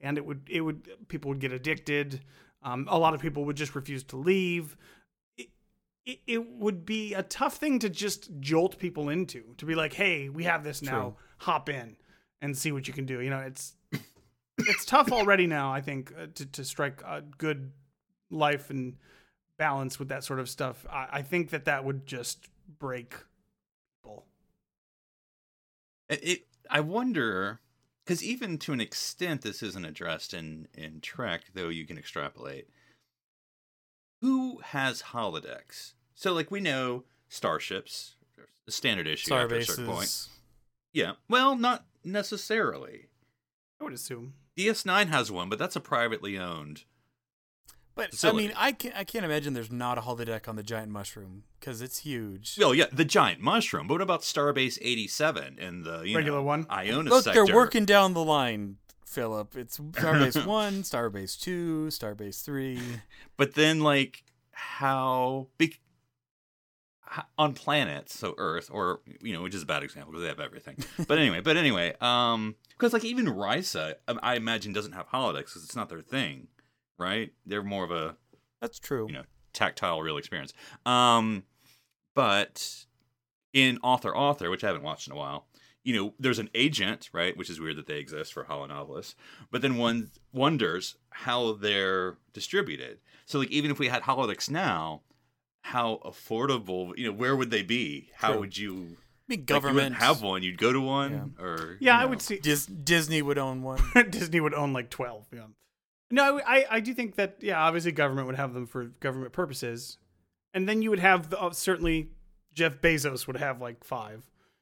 and it would it would people would get addicted. Um, a lot of people would just refuse to leave. It, it, it would be a tough thing to just jolt people into, to be like, hey, we have this now, True. hop in and see what you can do. You know, it's it's tough already now, I think, uh, to, to strike a good life and balance with that sort of stuff. I, I think that that would just break people. It, it I wonder, because even to an extent, this isn't addressed in, in Trek, though you can extrapolate. Who has holodecks? So, like, we know starships, the standard issue Star after a certain point. bases. Yeah, well, not necessarily. I would assume. D S nine has one, but that's a privately owned. But facility. I mean, I can't, I can't imagine there's not a holodeck on the giant mushroom because it's huge. Oh yeah, the giant mushroom. But what about Starbase eighty-seven and the you Regular know, one? Iona Look, sector? they're working down the line, Philip. It's Starbase one, Starbase two, Starbase three. But then, like, how big on planets, so Earth, or you know, which is a bad example because they have everything. But anyway, but anyway, um, because like even Risa, I imagine doesn't have holodecks because it's not their thing, right? They're more of a That's true. you know tactile, real experience. Um, but in Author Author, which I haven't watched in a while, you know, there's an agent, right? Which is weird that they exist for holonovelists. But then one wonders how they're distributed. So, like, even if we had holodecks now, how affordable, you know, where would they be? How True. would you... I mean, Like, you government wouldn't have one. You'd go to one, or Yeah, you I know. would see Dis- Disney would own one. Disney would own like twelve. Yeah. No, I, I do think that, yeah, obviously government would have them for government purposes. And then you would have, the, uh, certainly, Jeff Bezos would have like five.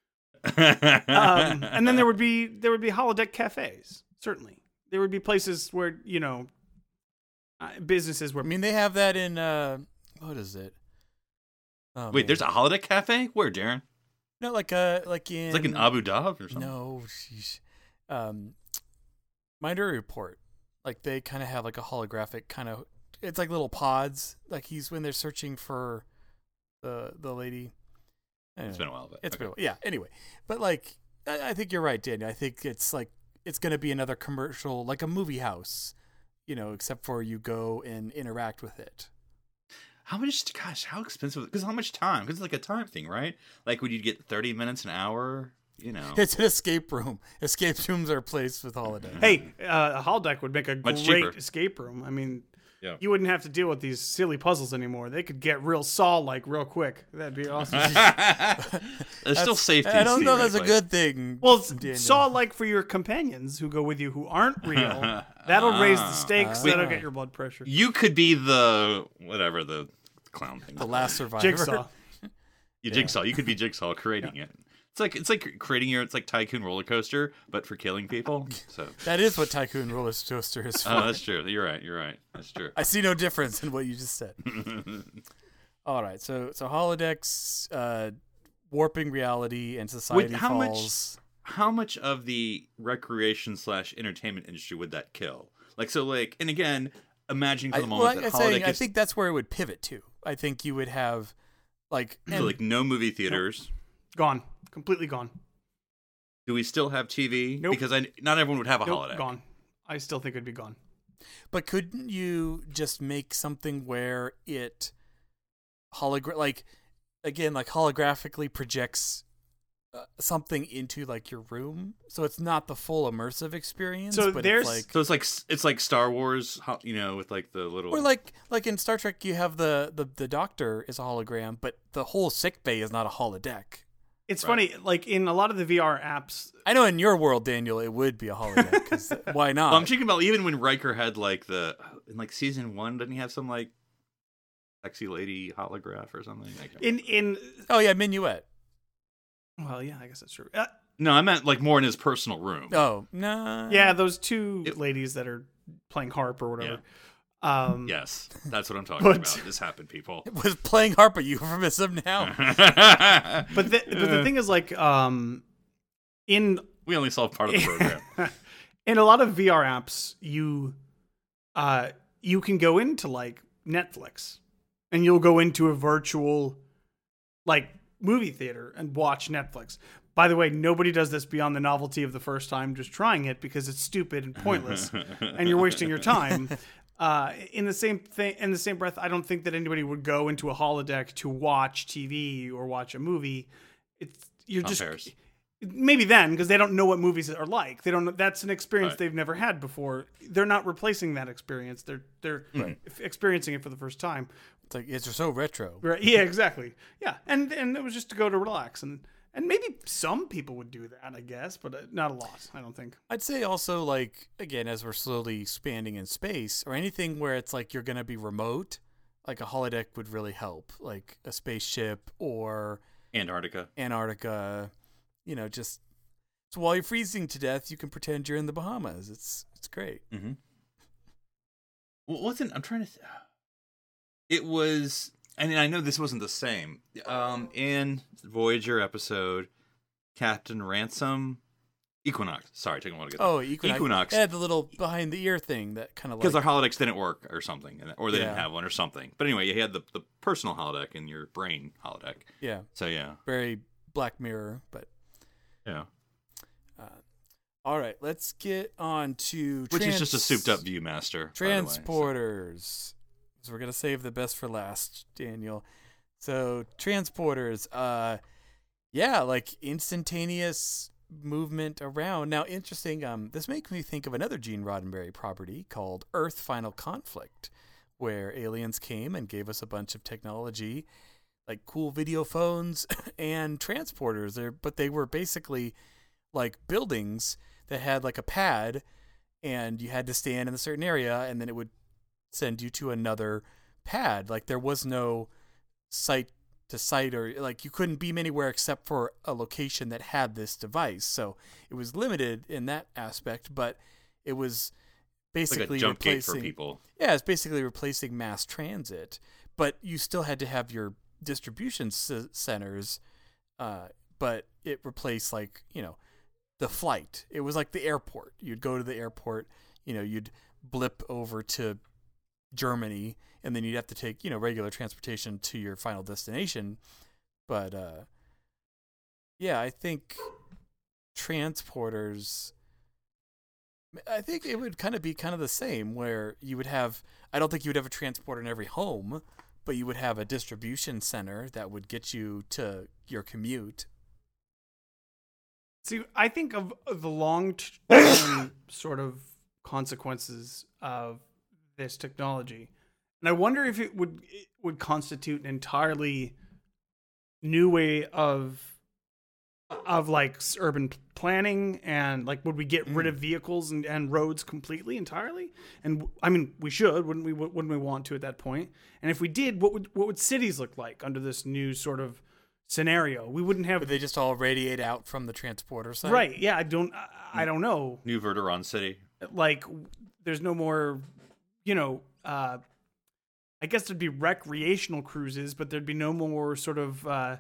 Um, and then there would be there would be holodeck cafes. Certainly, there would be places where you know uh, businesses where I mean, they have that in uh, what is it? Oh, Wait, man. there's a holodeck cafe? Where, Darren? no like uh like in It's like in Abu Dhabi or something. No, sheesh. Um, Minority Report. Like they kind of have like a holographic kind of. It's like little pods. Like he's when they're searching for the the lady. I don't It's know. been a while, but It's okay. been, yeah. Anyway, but like, I, I think you're right, Daniel. I think it's like it's gonna be another commercial, like a movie house, you know, except for you go and interact with it. How much? Gosh, how expensive? Because how much time? Because it's like a time thing, right? Like, would you get thirty minutes, an hour? You know, It's an escape room. Escape rooms are placed with holidays. hey, uh, a holodeck would make a Much great cheaper. escape room. I mean, Yeah. you wouldn't have to deal with these silly puzzles anymore. They could get real Saw like real quick. That'd be awesome. there's still safety. I don't know. That's a theoretically. good thing. Well, Daniel. Saw like for your companions who go with you who aren't real. That'll raise the stakes. Ah. That'll get your blood pressure. You could be the whatever the clown thing. the last survivor. Jigsaw. You Jigsaw. You could be Jigsaw creating it. It's like it's like creating your it's like Tycoon roller coaster, but for killing people. So That is what Tycoon Roller Coaster is for. oh, that's true. You're right. You're right. That's true. I see no difference in what you just said. All right, so so holodecks, uh, warping reality, and society how much- falls. How much of the recreation slash entertainment industry would that kill? Like so, like, and again, imagine for I, the well, moment like that I'm saying, holodeck I is think that's where it would pivot to. I think you would have, like, so, and- like no movie theaters. Gone. Completely gone. Do we still have T V? Nope. Because I, not everyone would have a Nope, holodeck. gone. I still think it'd be gone. but couldn't you just make something where it hologra- like again, like holographically projects uh, something into like your room, so it's not the full immersive experience. So but there's- it's like, So it's like it's like Star Wars, ho- you know, with like the little. or like like in Star Trek, you have the the the Doctor is a hologram, but the whole sick bay is not a holodeck. It's Right. funny, like in a lot of the V R apps, I know in your world, Daniel, it would be a holodeck. 'Cause why not? Well, I'm thinking about even when Riker had like the in like season one, didn't he have some like sexy lady holograph or something? Like, in in oh yeah, Minuet. well, yeah, I guess that's true. Uh, no, I meant like more in his personal room. Oh no. yeah, those two It- ladies that are playing harp or whatever. Um, Yes, that's what I'm talking But- about. This happened, people. Was playing harp a euphemism now? But the, but the thing is, like, um, in we only saw part of the program. in a lot of V R apps, you uh you can go into like Netflix, and you'll go into a virtual like movie theater and watch Netflix. by the way, nobody does this beyond the novelty of the first time just trying it because it's stupid and pointless, and you're wasting your time. Uh, in the same thing, in the same breath, I don't think that anybody would go into a holodeck to watch T V or watch a movie. It's you're just Pairs. maybe then because they don't know what movies are like. They don't. know That's an experience Right. they've never had before. They're not replacing that experience. They're they're Right. experiencing it for the first time. It's like it's so retro. Right? Yeah, exactly. Yeah, and and it was just to go to relax and. And maybe some people would do that, I guess, but uh, not a lot, I don't think. I'd say also, like, again, as we're slowly expanding in space, or anything where it's like you're going to be remote, like a holodeck would really help, like a spaceship or Antarctica. Antarctica, you know, just so while you're freezing to death, you can pretend you're in the Bahamas. It's it's great. Mm-hmm. Well, wasn't I'm trying to. Th- it was. I mean, I know this wasn't the same. Um, in Voyager episode, Captain Ransom, Equinox. Sorry, taking a while to get. Oh, Equinox. Equinox. It had the little behind the ear thing that kind of like. Because our holodecks didn't work or something, or they Yeah. didn't have one or something. But anyway, you had the, the personal holodeck in your brain holodeck. Yeah. So yeah, Very Black Mirror, but. yeah. Uh, all right, let's get on to. Which trans- is just a souped up Viewmaster. by the way, so- Transporters. So we're gonna save the best for last, Daniel. So transporters, uh, yeah, like instantaneous movement around. Now, interesting. Um, this makes me think of another Gene Roddenberry property called Earth Final Conflict, where aliens came and gave us a bunch of technology, like cool video phones and transporters. There, but they were basically like buildings that had like a pad, and you had to stand in a certain area, and then it would send you to another pad. Like there was no site to site, or like you couldn't beam anywhere except for a location that had this device. So it was limited in that aspect, but it was basically like a jump gate replacing for people. Yeah, it's basically replacing mass transit, but you still had to have your distribution s- centers. Uh, but it replaced, like, you know, the flight. It was like the airport. You'd go to the airport, you know, you'd blip over to Germany, and then you'd have to take, you know, regular transportation to your final destination. But uh yeah, I think transporters, I think it would kind of be kind of the same, where you would have, I don't think you would have a transporter in every home, but you would have a distribution center that would get you to your commute. See, I think of the long-term sort of consequences of this technology, and I wonder if it would it would constitute an entirely new way of of like urban planning, and like would we get rid of vehicles and, and roads completely entirely? And I mean, we should, wouldn't we? Wouldn't we want to at that point? And if we did, what would what would cities look like under this new sort of scenario? We wouldn't have. Would they just all radiate out from the transporter site? Right? Yeah, I don't. I, I don't know. New Verderon City. Like, there's no more, you know, uh, I guess there'd be recreational cruises, but there'd be no more sort of, uh,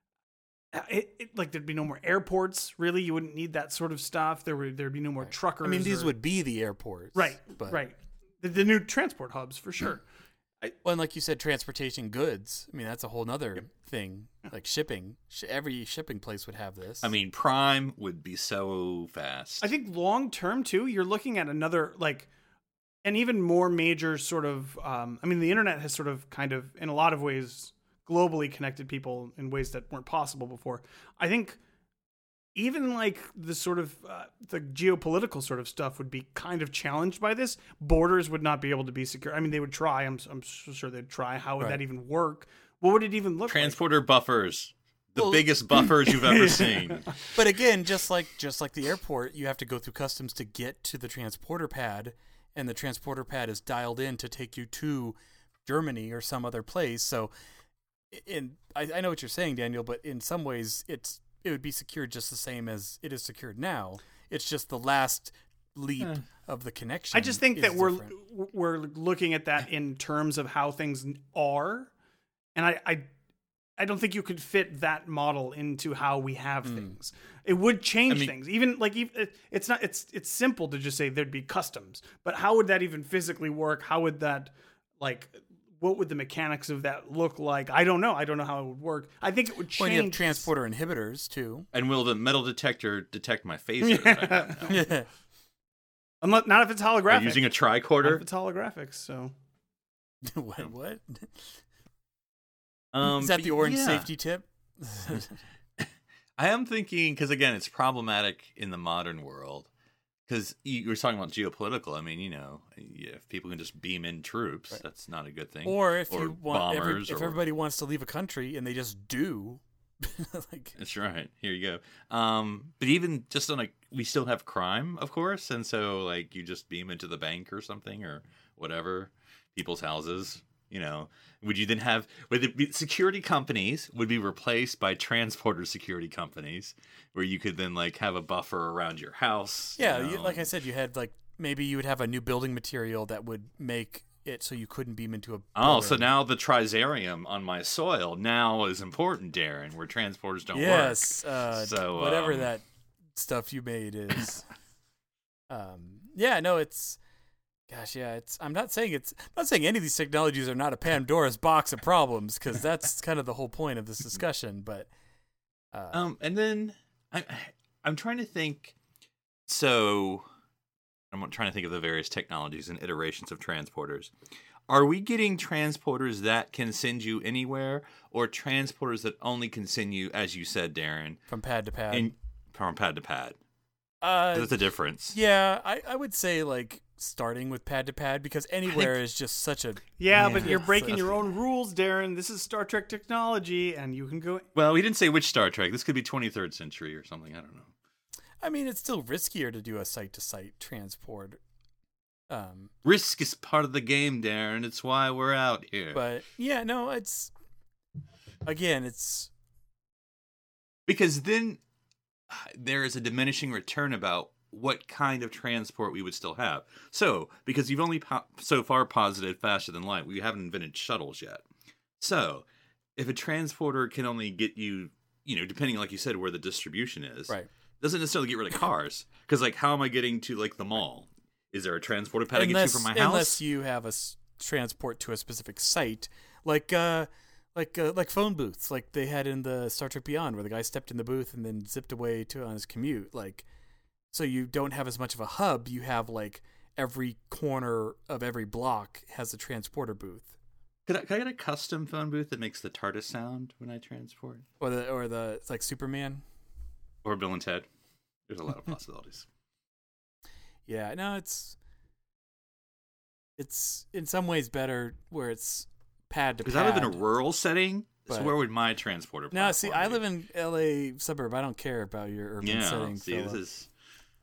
it, it, like there'd be no more airports. Really, you wouldn't need that sort of stuff. There would there'd be no more truckers. I mean, these or- would be the airports. right, But, right, the, the new transport hubs for sure. Well, and like you said, transportation goods. I mean, that's a whole nother thing. Like shipping. Sh- every shipping place would have this. I mean, Prime would be so fast. I think long term too, you're looking at another like an even more major sort of. Um, I mean, the internet has sort of kind of in a lot of ways globally connected people in ways that weren't possible before. I think even like the sort of uh, the geopolitical sort of stuff would be kind of challenged by this. Borders would not be able to be secure. I mean, they would try. I'm I'm sure they'd try. How would Right. that even work? What would it even look Transporter buffers. The Well- biggest buffers you've ever seen. But again, just like just like the airport, you have to go through customs to get to the transporter pad, and the transporter pad is dialed in to take you to Germany or some other place. So, in I, I know what you're saying, Daniel, but in some ways, it's it would be secured just the same as it is secured now. It's just the last leap of the connection. I just think is that we're different. we're looking at that in terms of how things are, and I I, I don't think you could fit that model into how we have things. It would change I mean- things. Even like ev- it- it's not it's it's simple to just say there'd be customs, but how would that even physically work? How would that like what would the mechanics of that look like? I don't know. I don't know how it would work. I think it would change. Well, you have transporter inhibitors too. And will the metal detector detect my phaser? I don't know. Unless, not if it's holographic. Are you using a Not if tricorder? it's holographic, so. what? What? Um, Is that but the orange yeah. safety tip? I am thinking, because again, it's problematic in the modern world. Because you were talking about geopolitical. I mean, you know, if people can just beam in troops, Right. that's not a good thing. Or if Or you want, every, bombers if or- everybody wants to leave a country and they just do, like That's right. Here you go. Um, but even just on a, we still have crime, of course, and so like you just beam into the bank or something or whatever, people's houses. You know, would you then have would it be, security companies would be replaced by transporter security companies, where you could then like have a buffer around your house? yeah, you you, know, like I said, you had like maybe you would have a new building material that would make it so you couldn't beam into a. Oh, so building. now the trisarium on my soil now is important, Darren, where transporters don't yes, work. uh, So, whatever um, that stuff you made is. um, yeah, no, it's. Gosh, yeah, it's. I'm not saying it's. I'm not saying any of these technologies are not a Pandora's box of problems, because that's kind of the whole point of this discussion. But. Uh, Um, and then I, I'm trying to think. So, I'm trying to think of the various technologies and iterations of transporters. Are we getting transporters that can send you anywhere, or transporters that only can send you, as you said, Darren, from pad to pad. in, from pad to pad? uh, There's a difference. yeah, I, I would say like starting with pad to pad, because anywhere is just such a. Yeah, Yeah. but you're breaking So- your own rules, Darren. This is Star Trek technology, and you can go. Well, we didn't say which Star Trek. This could be twenty-third century or something. I don't know. I mean, it's still riskier to do a site to site transport. Um, Risk is part of the game, Darren. It's why we're out here. but yeah, no, it's again, it's Because then uh, there is a diminishing return about what kind of transport we would still have. So, because you've only po- so far posited faster than light, we haven't invented shuttles yet. So, if a transporter can only get you, you know, depending, like you said, where the distribution is, right. doesn't necessarily get rid of cars. Because, like, how am I getting to, like, the mall? Is there a transporter pad I get to Unless, from my house? unless you have a s- transport to a specific site, like uh, like uh, like phone booths, like they had in the Star Trek Beyond, where the guy stepped in the booth and then zipped away to on his commute. Like, so you don't have as much of a hub. You have like every corner of every block has a transporter booth, Could I, could I get a custom phone booth that makes the TARDIS sound when I transport? or the or the it's like Superman. Or Bill and Ted? There's a lot of possibilities. Yeah, no, it's it's in some ways better where it's pad to pad. Because I live in a rural setting, so But- where would my transporter? No, see, I platform live in L A suburb. I don't care about your urban be? Yeah. setting. See, this Philip. is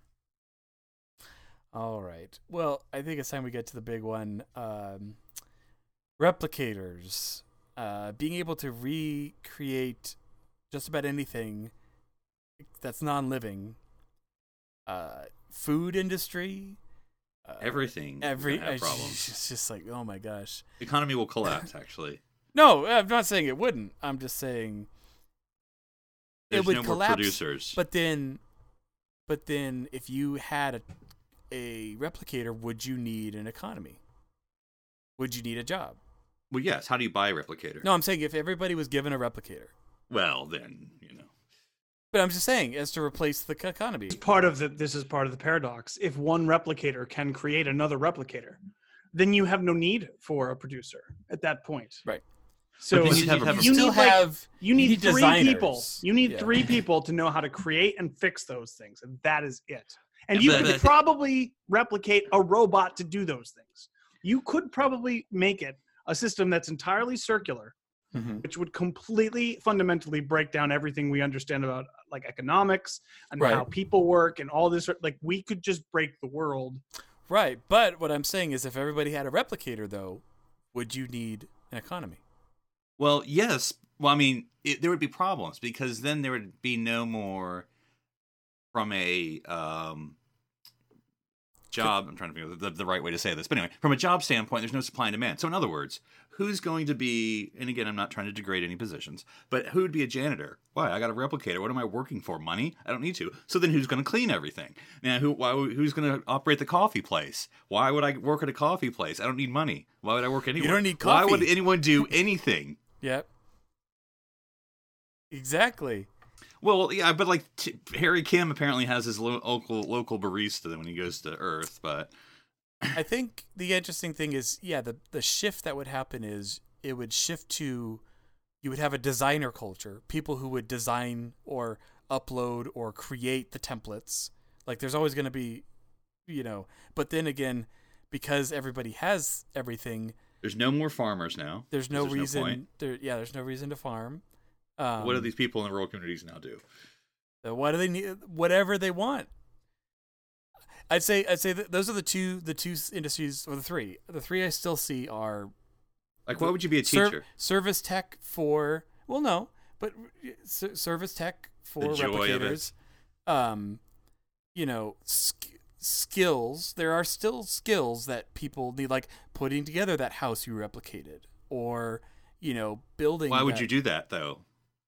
All right. Well, I think it's time we get to the big one. Um, replicators. Uh, being able to recreate just about anything that's non-living. Uh, food industry. Uh, everything. Every. Every have I- problems. It's just like, oh my gosh. The economy will collapse. Actually, No, I'm not saying it wouldn't. I'm just saying there's it would no collapse. more producers. But then, but then, if you had a, a replicator, would you need an economy? Would you need a job? well, yes. How do you buy a replicator? No, I'm saying if everybody was given a replicator. Well, then you know. But I'm just saying, as to replace the economy. Part of the this is part of the paradox. If one replicator can create another replicator, then you have no need for a producer at that point. Right. So then you, you'd have a- you still need like, have you need, need three designers. people. You need Yeah. three people to know how to create and fix those things, and that is it. And Yeah, you but- could but- probably replicate a robot to do those things. You could probably make it a system that's entirely circular, Mhm. which would completely fundamentally break down everything we understand about like economics and Right. how people work and all this. Like we could just break the world. Right. But what I'm saying is, if everybody had a replicator, though, would you need an economy? Well, yes. Well, I mean, it, there would be problems because then there would be no more from a um, job, I'm trying to think of the, the right way to say this, but anyway, from a job standpoint, there's no supply and demand. So in other words, who's going to be, and again, I'm not trying to degrade any positions, but who would be a janitor? Why? I got a replicator. What am I working for? Money? I don't need to. So then who's going to clean everything? Now, who? Why? Who's going to operate the coffee place? Why would I work at a coffee place? I don't need money. Why would I work anywhere? You don't need coffee. Why would anyone do anything? Yep. Exactly. Well, yeah, but like t- Harry Kim apparently has his lo- local local barista when he goes to Earth, but I think the interesting thing is, yeah, the the shift that would happen is it would shift to you would have a designer culture, people who would design or upload or create the templates. Like there's always going to be, you know, but then again, because everybody has everything, there's no more farmers now. There's no there's reason. No there, yeah, there's no reason to farm. Um, what do these people in the rural communities now do? So what do they need? Whatever they want. I'd say I'd say that those are the two the two industries, or the three. The three I still see are like, why would you be a teacher? Service tech for well, no, but service tech for replicators. Um, you know, sk- skills. There are still skills that people need, like putting together that house you replicated, or you know, building. Why would that. you do that though?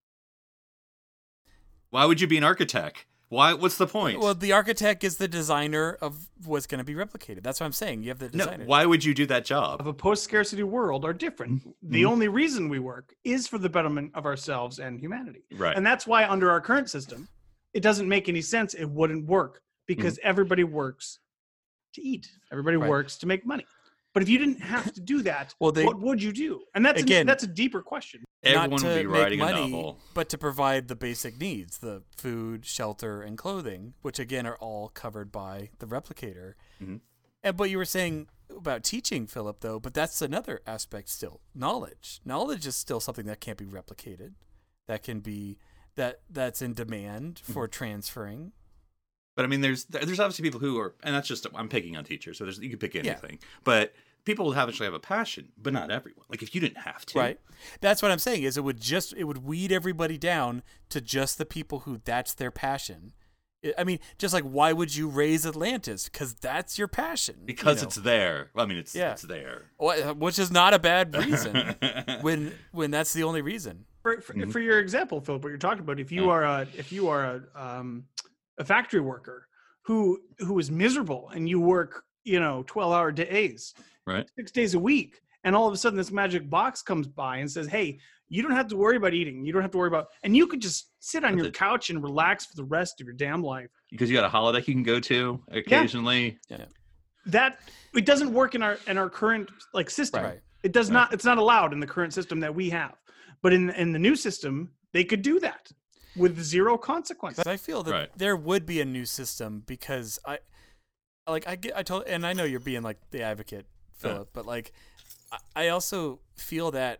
Why would you be an architect? Why? What's the point? Well, the architect is the designer of what's going to be replicated. That's what I'm saying. You have the designer. No, why would you do that job? Of a post-scarcity world are different. Mm-hmm. The only reason we work is for the betterment of ourselves and humanity. Right. And that's why under our current system, it doesn't make any sense. It wouldn't work because mm-hmm. everybody works to eat. Everybody right. works to make money. But if you didn't have to do that, well, they, what would you do? And that's again, a, that's a deeper question. Everyone not to would be writing make money, a novel, but to provide the basic needs: the food, shelter, and clothing, which again are all covered by the replicator. Mm-hmm. And but you were saying about teaching, Philip, though, but that's another aspect still. Knowledge, knowledge is still something that can't be replicated. That can be that that's in demand for mm-hmm. transferring. But I mean, there's there's obviously people who are, and that's just I'm picking on teachers, so there's you can pick anything. Yeah. But people have actually have a passion, but not everyone. Like if you didn't have to, right? That's what I'm saying. Is it would just it would weed everybody down to just the people who that's their passion. I mean, just like why would you raise Atlantis? Because that's your passion. Because you know? It's there. I mean, it's yeah. it's there. Which is not a bad reason. when when that's the only reason. For for, mm-hmm. for your example, Philip, what you're talking about, if you are a if you are a um. a factory worker who who is miserable and you work, you know, twelve hour days, right, six days a week, and all of a sudden this magic box comes by and says, hey, you don't have to worry about eating, you don't have to worry about, and you could just sit on That's your it. couch and relax for the rest of your damn life because you got a holodeck you can go to occasionally. Yeah. yeah. That it doesn't work in our in our current like system. Right. It does right. not. It's not allowed in the current system that we have. But in in the new system, they could do that with zero consequence. I feel that right. there would be a new system because I, like I get I told and I know you're being like the advocate, Philip, yeah. but like I, I also feel that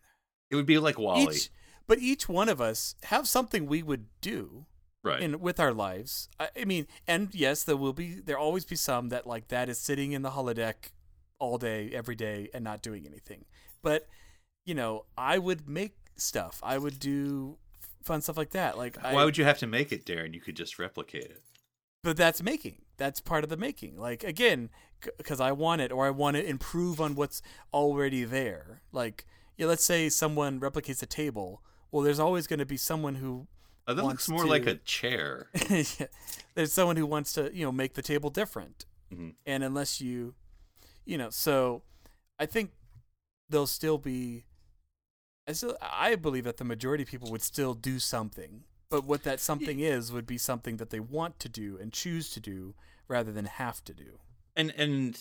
it would be like WALL-E. Each, but each one of us have something we would do right in with our lives. I, I mean, and yes, there will be there always be some that like that is sitting in the holodeck all day, every day, and not doing anything. But you know, I would make stuff. I would do fun stuff like that. Like, why I, would you have to make it, Darren? You could just replicate it. But that's making. That's part of the making. Like again, because I want it, or I want to improve on what's already there. Like, yeah, let's say someone replicates a table. Well, there's always going to be someone who. Oh, that wants looks more to, like a chair. yeah, there's someone who wants to, you know, make the table different. Mm-hmm. And unless you, you know, so I think there'll still be. I still, I believe that the majority of people would still do something, but what that something is would be something that they want to do and choose to do rather than have to do. And and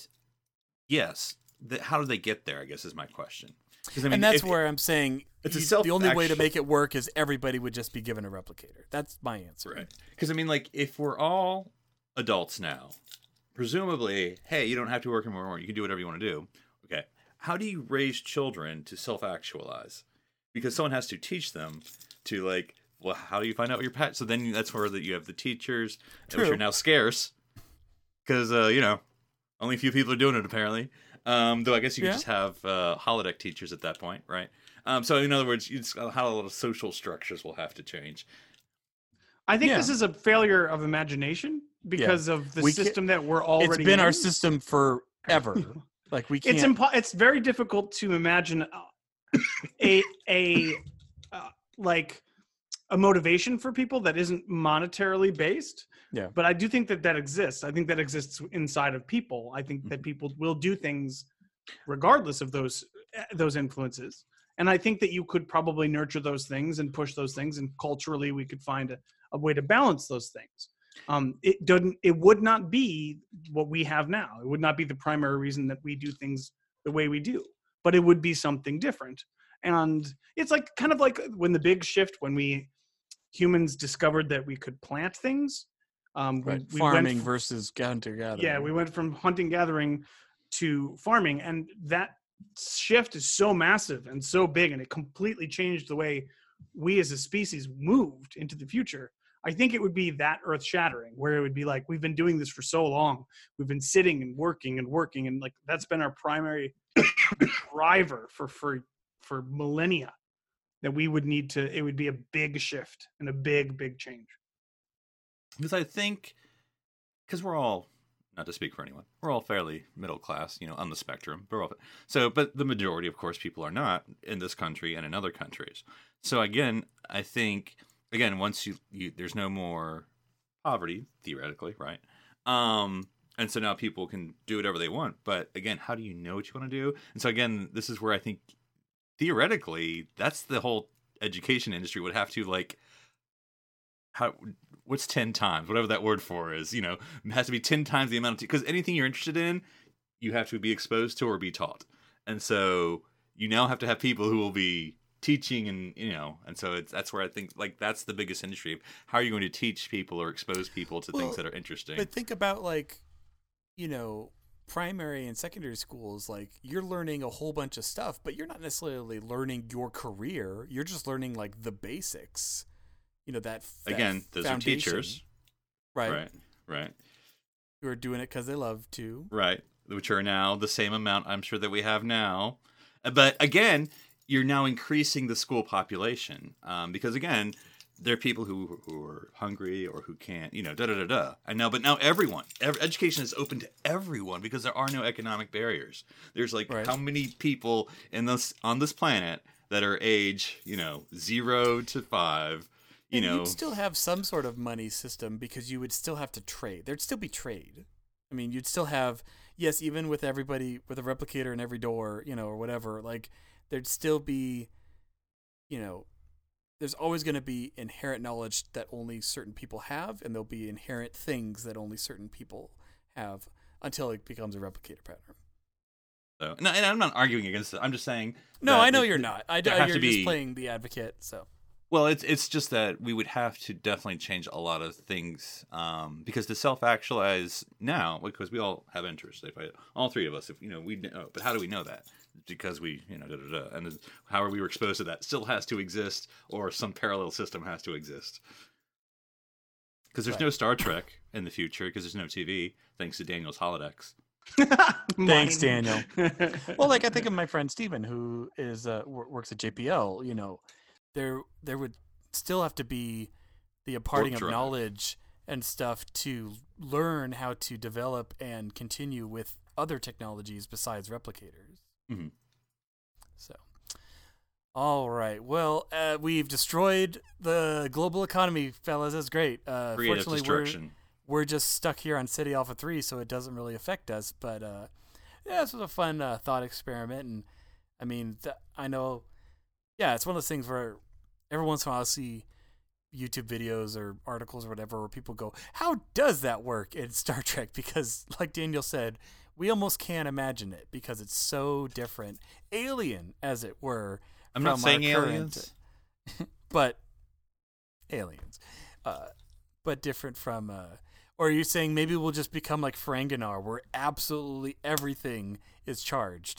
yes, the, how do they get there? I guess is my question. I mean, and that's if, where I'm saying it's a you, self- the only way to actually, make it work is everybody would just be given a replicator. That's my answer. Right? Because I mean, like, if we're all adults now, presumably, hey, you don't have to work anymore. You can do whatever you want to do. Okay, how do you raise children to self-actualize? Because someone has to teach them to, like, well, how do you find out what your pet? So then that's where that you have the teachers, True. which are now scarce, because uh, you know, only a few people are doing it apparently. Um, though I guess you yeah. can just have uh, holodeck teachers at that point, right? Um, so in other words, you just, how a lot of social structures will have to change. I think Yeah. this is a failure of imagination because of the We ca- system that we're already It's been in. our system forever. Like we can't. It's impo- It's very difficult to imagine uh, a a uh, like a motivation for people that isn't monetarily based. Yeah. But I do think that that exists. I think that exists inside of people. I think that people will do things regardless of those those influences. And I think that you could probably nurture those things and push those things, and culturally we could find a, a way to balance those things. Um, it doesn't. It would not be what we have now. It would not be the primary reason that we do things the way we do. But it would be something different. And it's like kind of like when the big shift, when we humans discovered that we could plant things. Um, we, Right. we Farming went from, versus hunter gathering. yeah, we went from hunting gathering to farming, and that shift is so massive and so big, and it completely changed the way we as a species moved into the future. I think it would be that earth shattering, where it would be like, we've been doing this for so long. We've been sitting and working and working. And like, that's been our primary driver for, for, for millennia, that we would need to, it would be a big shift and a big, big change. Because I think, because we're all, not to speak for anyone, we're all fairly middle class, you know, on the spectrum. We're all, so, but the majority, of course, people are not in this country and in other countries. So again, I think, again, once you, you there's no more poverty, theoretically, right? Um, and so now people can do whatever they want. But again, how do you know what you want to do? And so again, this is where I think theoretically, that's the whole education industry would have to like, how, what's ten times, whatever that word for is, you know, it has to be ten times the amount of, because anything you're interested in, you have to be exposed to or be taught. And so you now have to have people who will be teaching, and, you know, and so it's, that's where I think like that's the biggest industry. How are you going to teach people or expose people to Well, things that are interesting? But think about like, you know, primary and secondary schools, like you're learning a whole bunch of stuff, but you're not necessarily learning your career. You're just learning like the basics. You know, that, that Again, those foundation, are teachers. right? Right. Right. Who are doing it because they love to. Right. Which are now the same amount, I'm sure, that we have now. But again, you're now increasing the school population um, because, again, there are people who who are hungry or who can't, you know, da da da da. I know, but now everyone, every, education is open to everyone because there are no economic barriers. There's like Right. how many people in this on this planet that are age, you know, zero to five. You And know, you'd still have some sort of money system because you would still have to trade. There'd still be trade. I mean, you'd still have, yes, even with everybody, with a replicator in every door, you know, or whatever, like, there'd still be, you know, there's always going to be inherent knowledge that only certain people have, and there'll be inherent things that only certain people have until it becomes a replicator pattern. so, no, and I'm not arguing against it. I'm just saying. No, that I know it- you're not. I, there I, has you're to just be- playing the advocate, so. Well, it's it's just that we would have to definitely change a lot of things um, because to self-actualize now, because we all have interests, if I, all three of us, if you know, we know, but how do we know that? Because we, you know, da, da, da, and however we were exposed to that still has to exist, or some parallel system has to exist. Because there's Right. no Star Trek in the future, because there's no T V, thanks to Daniel's holodecks. Thanks, Mine. Daniel. Well, like I think of my friend Steven, who is uh, wor- works at J P L. You know, there there would still have to be the imparting Warp of drive. knowledge and stuff to learn how to develop and continue with other technologies besides replicators. Mhm. So, all right. Well, uh, we've destroyed the global economy, fellas. That's great. Uh, Creative fortunately, we're destruction. we're just stuck here on City Alpha three, so it doesn't really affect us. But uh, yeah, this was a fun uh, thought experiment, and I mean, th- I know, yeah, it's one of those things where every once in a while I see YouTube videos or articles or whatever where people go, "How does that work in Star Trek?" Because, like Daniel said, we almost can't imagine it because it's so different, alien as it were. I'm not from our saying current- aliens. but aliens, uh, but different from. Uh, or are you saying maybe we'll just become like Ferenginar, where absolutely everything is charged?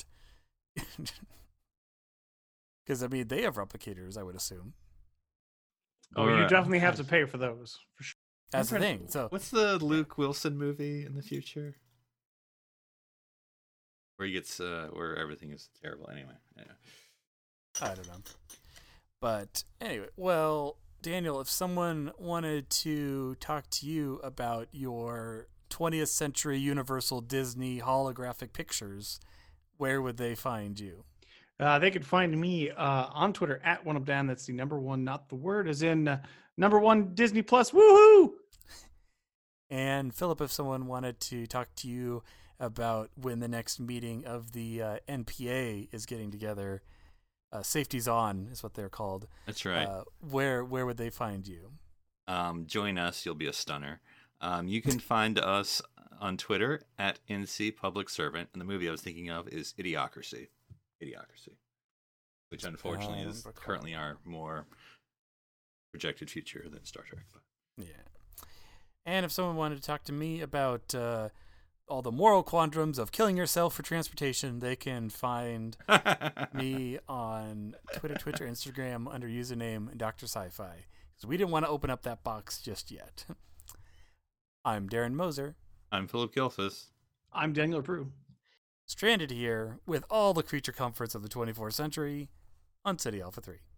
Because I mean, they have replicators, I would assume. Oh, Or, you uh, definitely have to pay for those. For sure. That's the I'm trying thing. to- So what's the Luke Wilson movie in the future? Where he gets, uh, where everything is terrible. Anyway, yeah. I don't know. But anyway, well, Daniel, if someone wanted to talk to you about your twentieth century Universal Disney holographic pictures, where would they find you? Uh, they could find me uh, on Twitter at one of Dan. That's the number one, not the word, as in uh, number one Disney Plus. Woohoo! And Philip, if someone wanted to talk to you about when the next meeting of the uh, N P A is getting together, uh, Safety's On is what they're called. That's right. Uh, where where would they find you? Um, join us. You'll be a stunner. Um, you can find us on Twitter at N C Public Servant. And the movie I was thinking of is Idiocracy. Idiocracy. Which unfortunately Um, is recall. currently our more projected future than Star Trek. But. Yeah. And if someone wanted to talk to me about uh, all the moral quandaries of killing yourself for transportation, they can find me on Twitter, Twitch, or Instagram under username Doctor Sci-Fi. Because we didn't want to open up that box just yet. I'm Darren Moser. I'm Philip Gilfus. I'm Daniel Prue. Stranded here with all the creature comforts of the twenty-fourth century on City Alpha three.